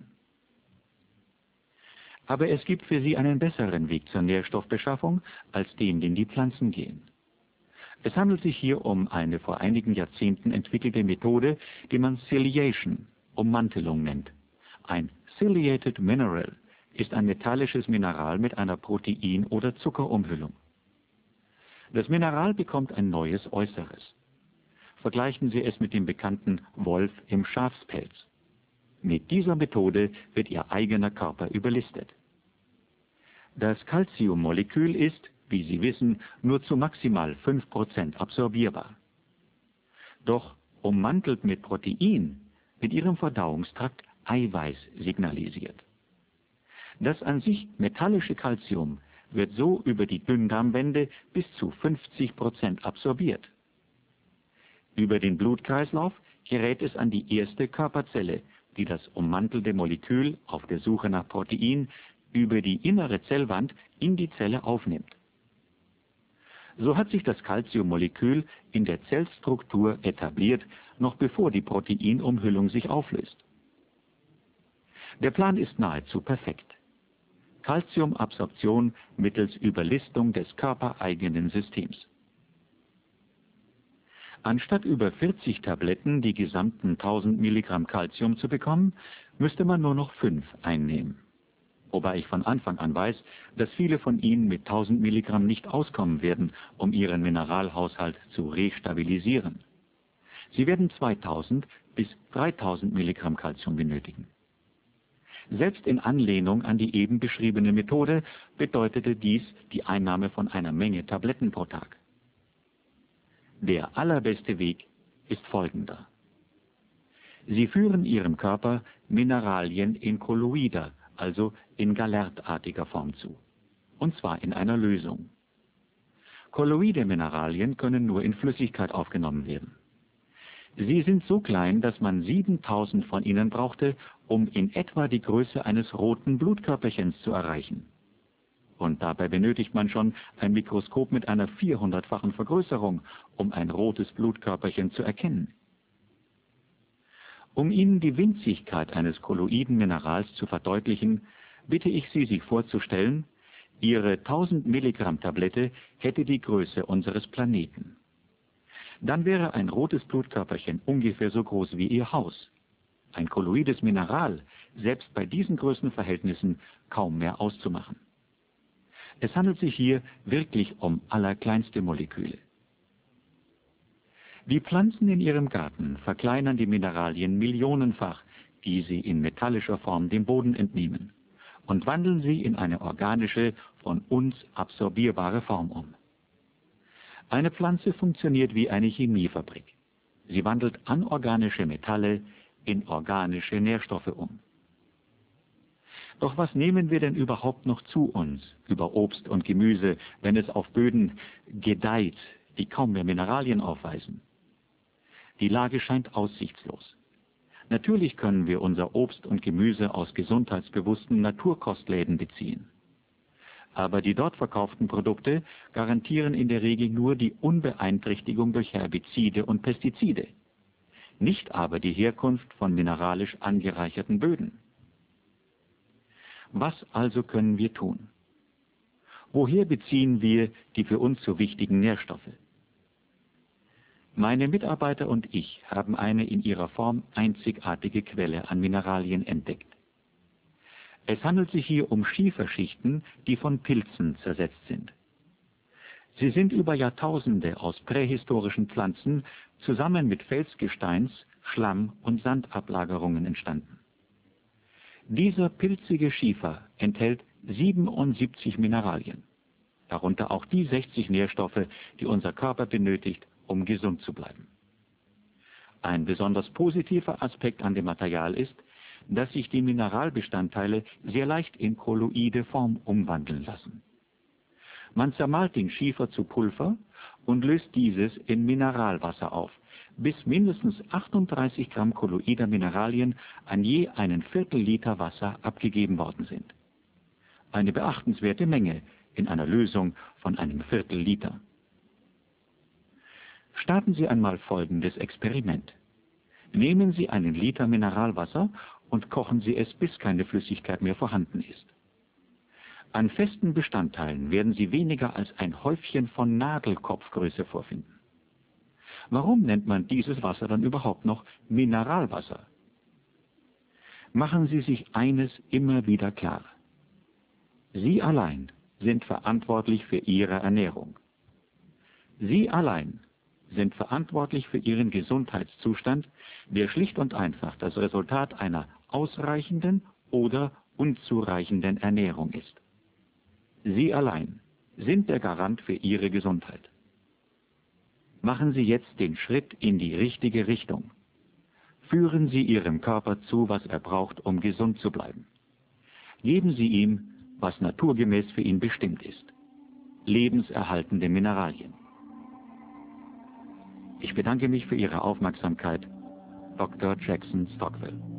Aber es gibt für sie einen besseren Weg zur Nährstoffbeschaffung als den, den die Pflanzen gehen. Es handelt sich hier um eine vor einigen Jahrzehnten entwickelte Methode, die man Ciliation, Ummantelung nennt. Ein Ciliated Mineral ist ein metallisches Mineral mit einer Protein- oder Zuckerumhüllung. Das Mineral bekommt ein neues Äußeres. Vergleichen Sie es mit dem bekannten Wolf im Schafspelz. Mit dieser Methode wird Ihr eigener Körper überlistet. Das Calciummolekül ist, wie Sie wissen, nur zu maximal fünf Prozent absorbierbar. Doch ummantelt mit Protein mit ihrem Verdauungstrakt Eiweiß signalisiert. Das an sich metallische Calcium wird so über die Dünndarmwände bis zu fünfzig Prozent absorbiert. Über den Blutkreislauf gerät es an die erste Körperzelle, die das ummantelte Molekül auf der Suche nach Protein über die innere Zellwand in die Zelle aufnimmt. So hat sich das Calciummolekül in der Zellstruktur etabliert, noch bevor die Proteinumhüllung sich auflöst. Der Plan ist nahezu perfekt. Calciumabsorption mittels Überlistung des körpereigenen Systems. Anstatt über vierzig Tabletten die gesamten tausend Milligramm Calcium zu bekommen, müsste man nur noch fünf einnehmen. wobei ich von Anfang an weiß, dass viele von Ihnen mit tausend Milligramm nicht auskommen werden, um Ihren Mineralhaushalt zu restabilisieren. Sie werden zweitausend bis dreitausend Milligramm Calcium benötigen. Selbst in Anlehnung an die eben beschriebene Methode bedeutete dies die Einnahme von einer Menge Tabletten pro Tag. Der allerbeste Weg ist folgender. Sie führen Ihrem Körper Mineralien in kolloider, also in galertartiger Form zu, und zwar in einer Lösung. Kolloide Mineralien können nur in Flüssigkeit aufgenommen werden. Sie sind so klein, dass man siebentausend von ihnen brauchte, um in etwa die Größe eines roten Blutkörperchens zu erreichen. Und dabei benötigt man schon ein Mikroskop mit einer vierhundertfachen Vergrößerung, um ein rotes Blutkörperchen zu erkennen. Um Ihnen die Winzigkeit eines kolloiden Minerals zu verdeutlichen, bitte ich Sie, sich vorzustellen, Ihre tausend Milligramm Tablette hätte die Größe unseres Planeten. Dann wäre ein rotes Blutkörperchen ungefähr so groß wie Ihr Haus. Ein kolloides Mineral, selbst bei diesen Größenverhältnissen, kaum mehr auszumachen. Es handelt sich hier wirklich um allerkleinste Moleküle. Die Pflanzen in Ihrem Garten verkleinern die Mineralien millionenfach, die sie in metallischer Form dem Boden entnehmen, und wandeln sie in eine organische, von uns absorbierbare Form um. Eine Pflanze funktioniert wie eine Chemiefabrik. Sie wandelt anorganische Metalle in organische Nährstoffe um. Doch was nehmen wir denn überhaupt noch zu uns über Obst und Gemüse, wenn es auf Böden gedeiht, die kaum mehr Mineralien aufweisen? Die Lage scheint aussichtslos. Natürlich können wir unser Obst und Gemüse aus gesundheitsbewussten Naturkostläden beziehen. Aber die dort verkauften Produkte garantieren in der Regel nur die Unbeeinträchtigung durch Herbizide und Pestizide, nicht aber die Herkunft von mineralisch angereicherten Böden. Was also können wir tun? Woher beziehen wir die für uns so wichtigen Nährstoffe? Meine Mitarbeiter und ich haben eine in ihrer Form einzigartige Quelle an Mineralien entdeckt. Es handelt sich hier um Schieferschichten, die von Pilzen zersetzt sind. Sie sind über Jahrtausende aus prähistorischen Pflanzen zusammen mit Felsgesteins, Schlamm und Sandablagerungen entstanden. Dieser pilzige Schiefer enthält siebenundsiebzig Mineralien, darunter auch die sechzig Nährstoffe, die unser Körper benötigt, um gesund zu bleiben. Ein besonders positiver Aspekt an dem Material ist, dass sich die Mineralbestandteile sehr leicht in kolloide Form umwandeln lassen. Man zermahlt den Schiefer zu Pulver und löst dieses in Mineralwasser auf, bis mindestens achtunddreißig Gramm kolloider Mineralien an je einen Viertel Liter Wasser abgegeben worden sind. Eine beachtenswerte Menge in einer Lösung von einem Viertel Liter. Starten Sie einmal folgendes Experiment. Nehmen Sie einen Liter Mineralwasser und kochen Sie es, bis keine Flüssigkeit mehr vorhanden ist. An festen Bestandteilen werden Sie weniger als ein Häufchen von Nadelkopfgröße vorfinden. Warum nennt man dieses Wasser dann überhaupt noch Mineralwasser? Machen Sie sich eines immer wieder klar. Sie allein sind verantwortlich für Ihre Ernährung. Sie allein sind verantwortlich für Ihren Gesundheitszustand, der schlicht und einfach das Resultat einer ausreichenden oder unzureichenden Ernährung ist. Sie allein sind der Garant für Ihre Gesundheit. Machen Sie jetzt den Schritt in die richtige Richtung. Führen Sie Ihrem Körper zu, was er braucht, um gesund zu bleiben. Geben Sie ihm, was naturgemäß für ihn bestimmt ist: lebenserhaltende Mineralien. Ich bedanke mich für Ihre Aufmerksamkeit. Doktor Jackson Stockwell.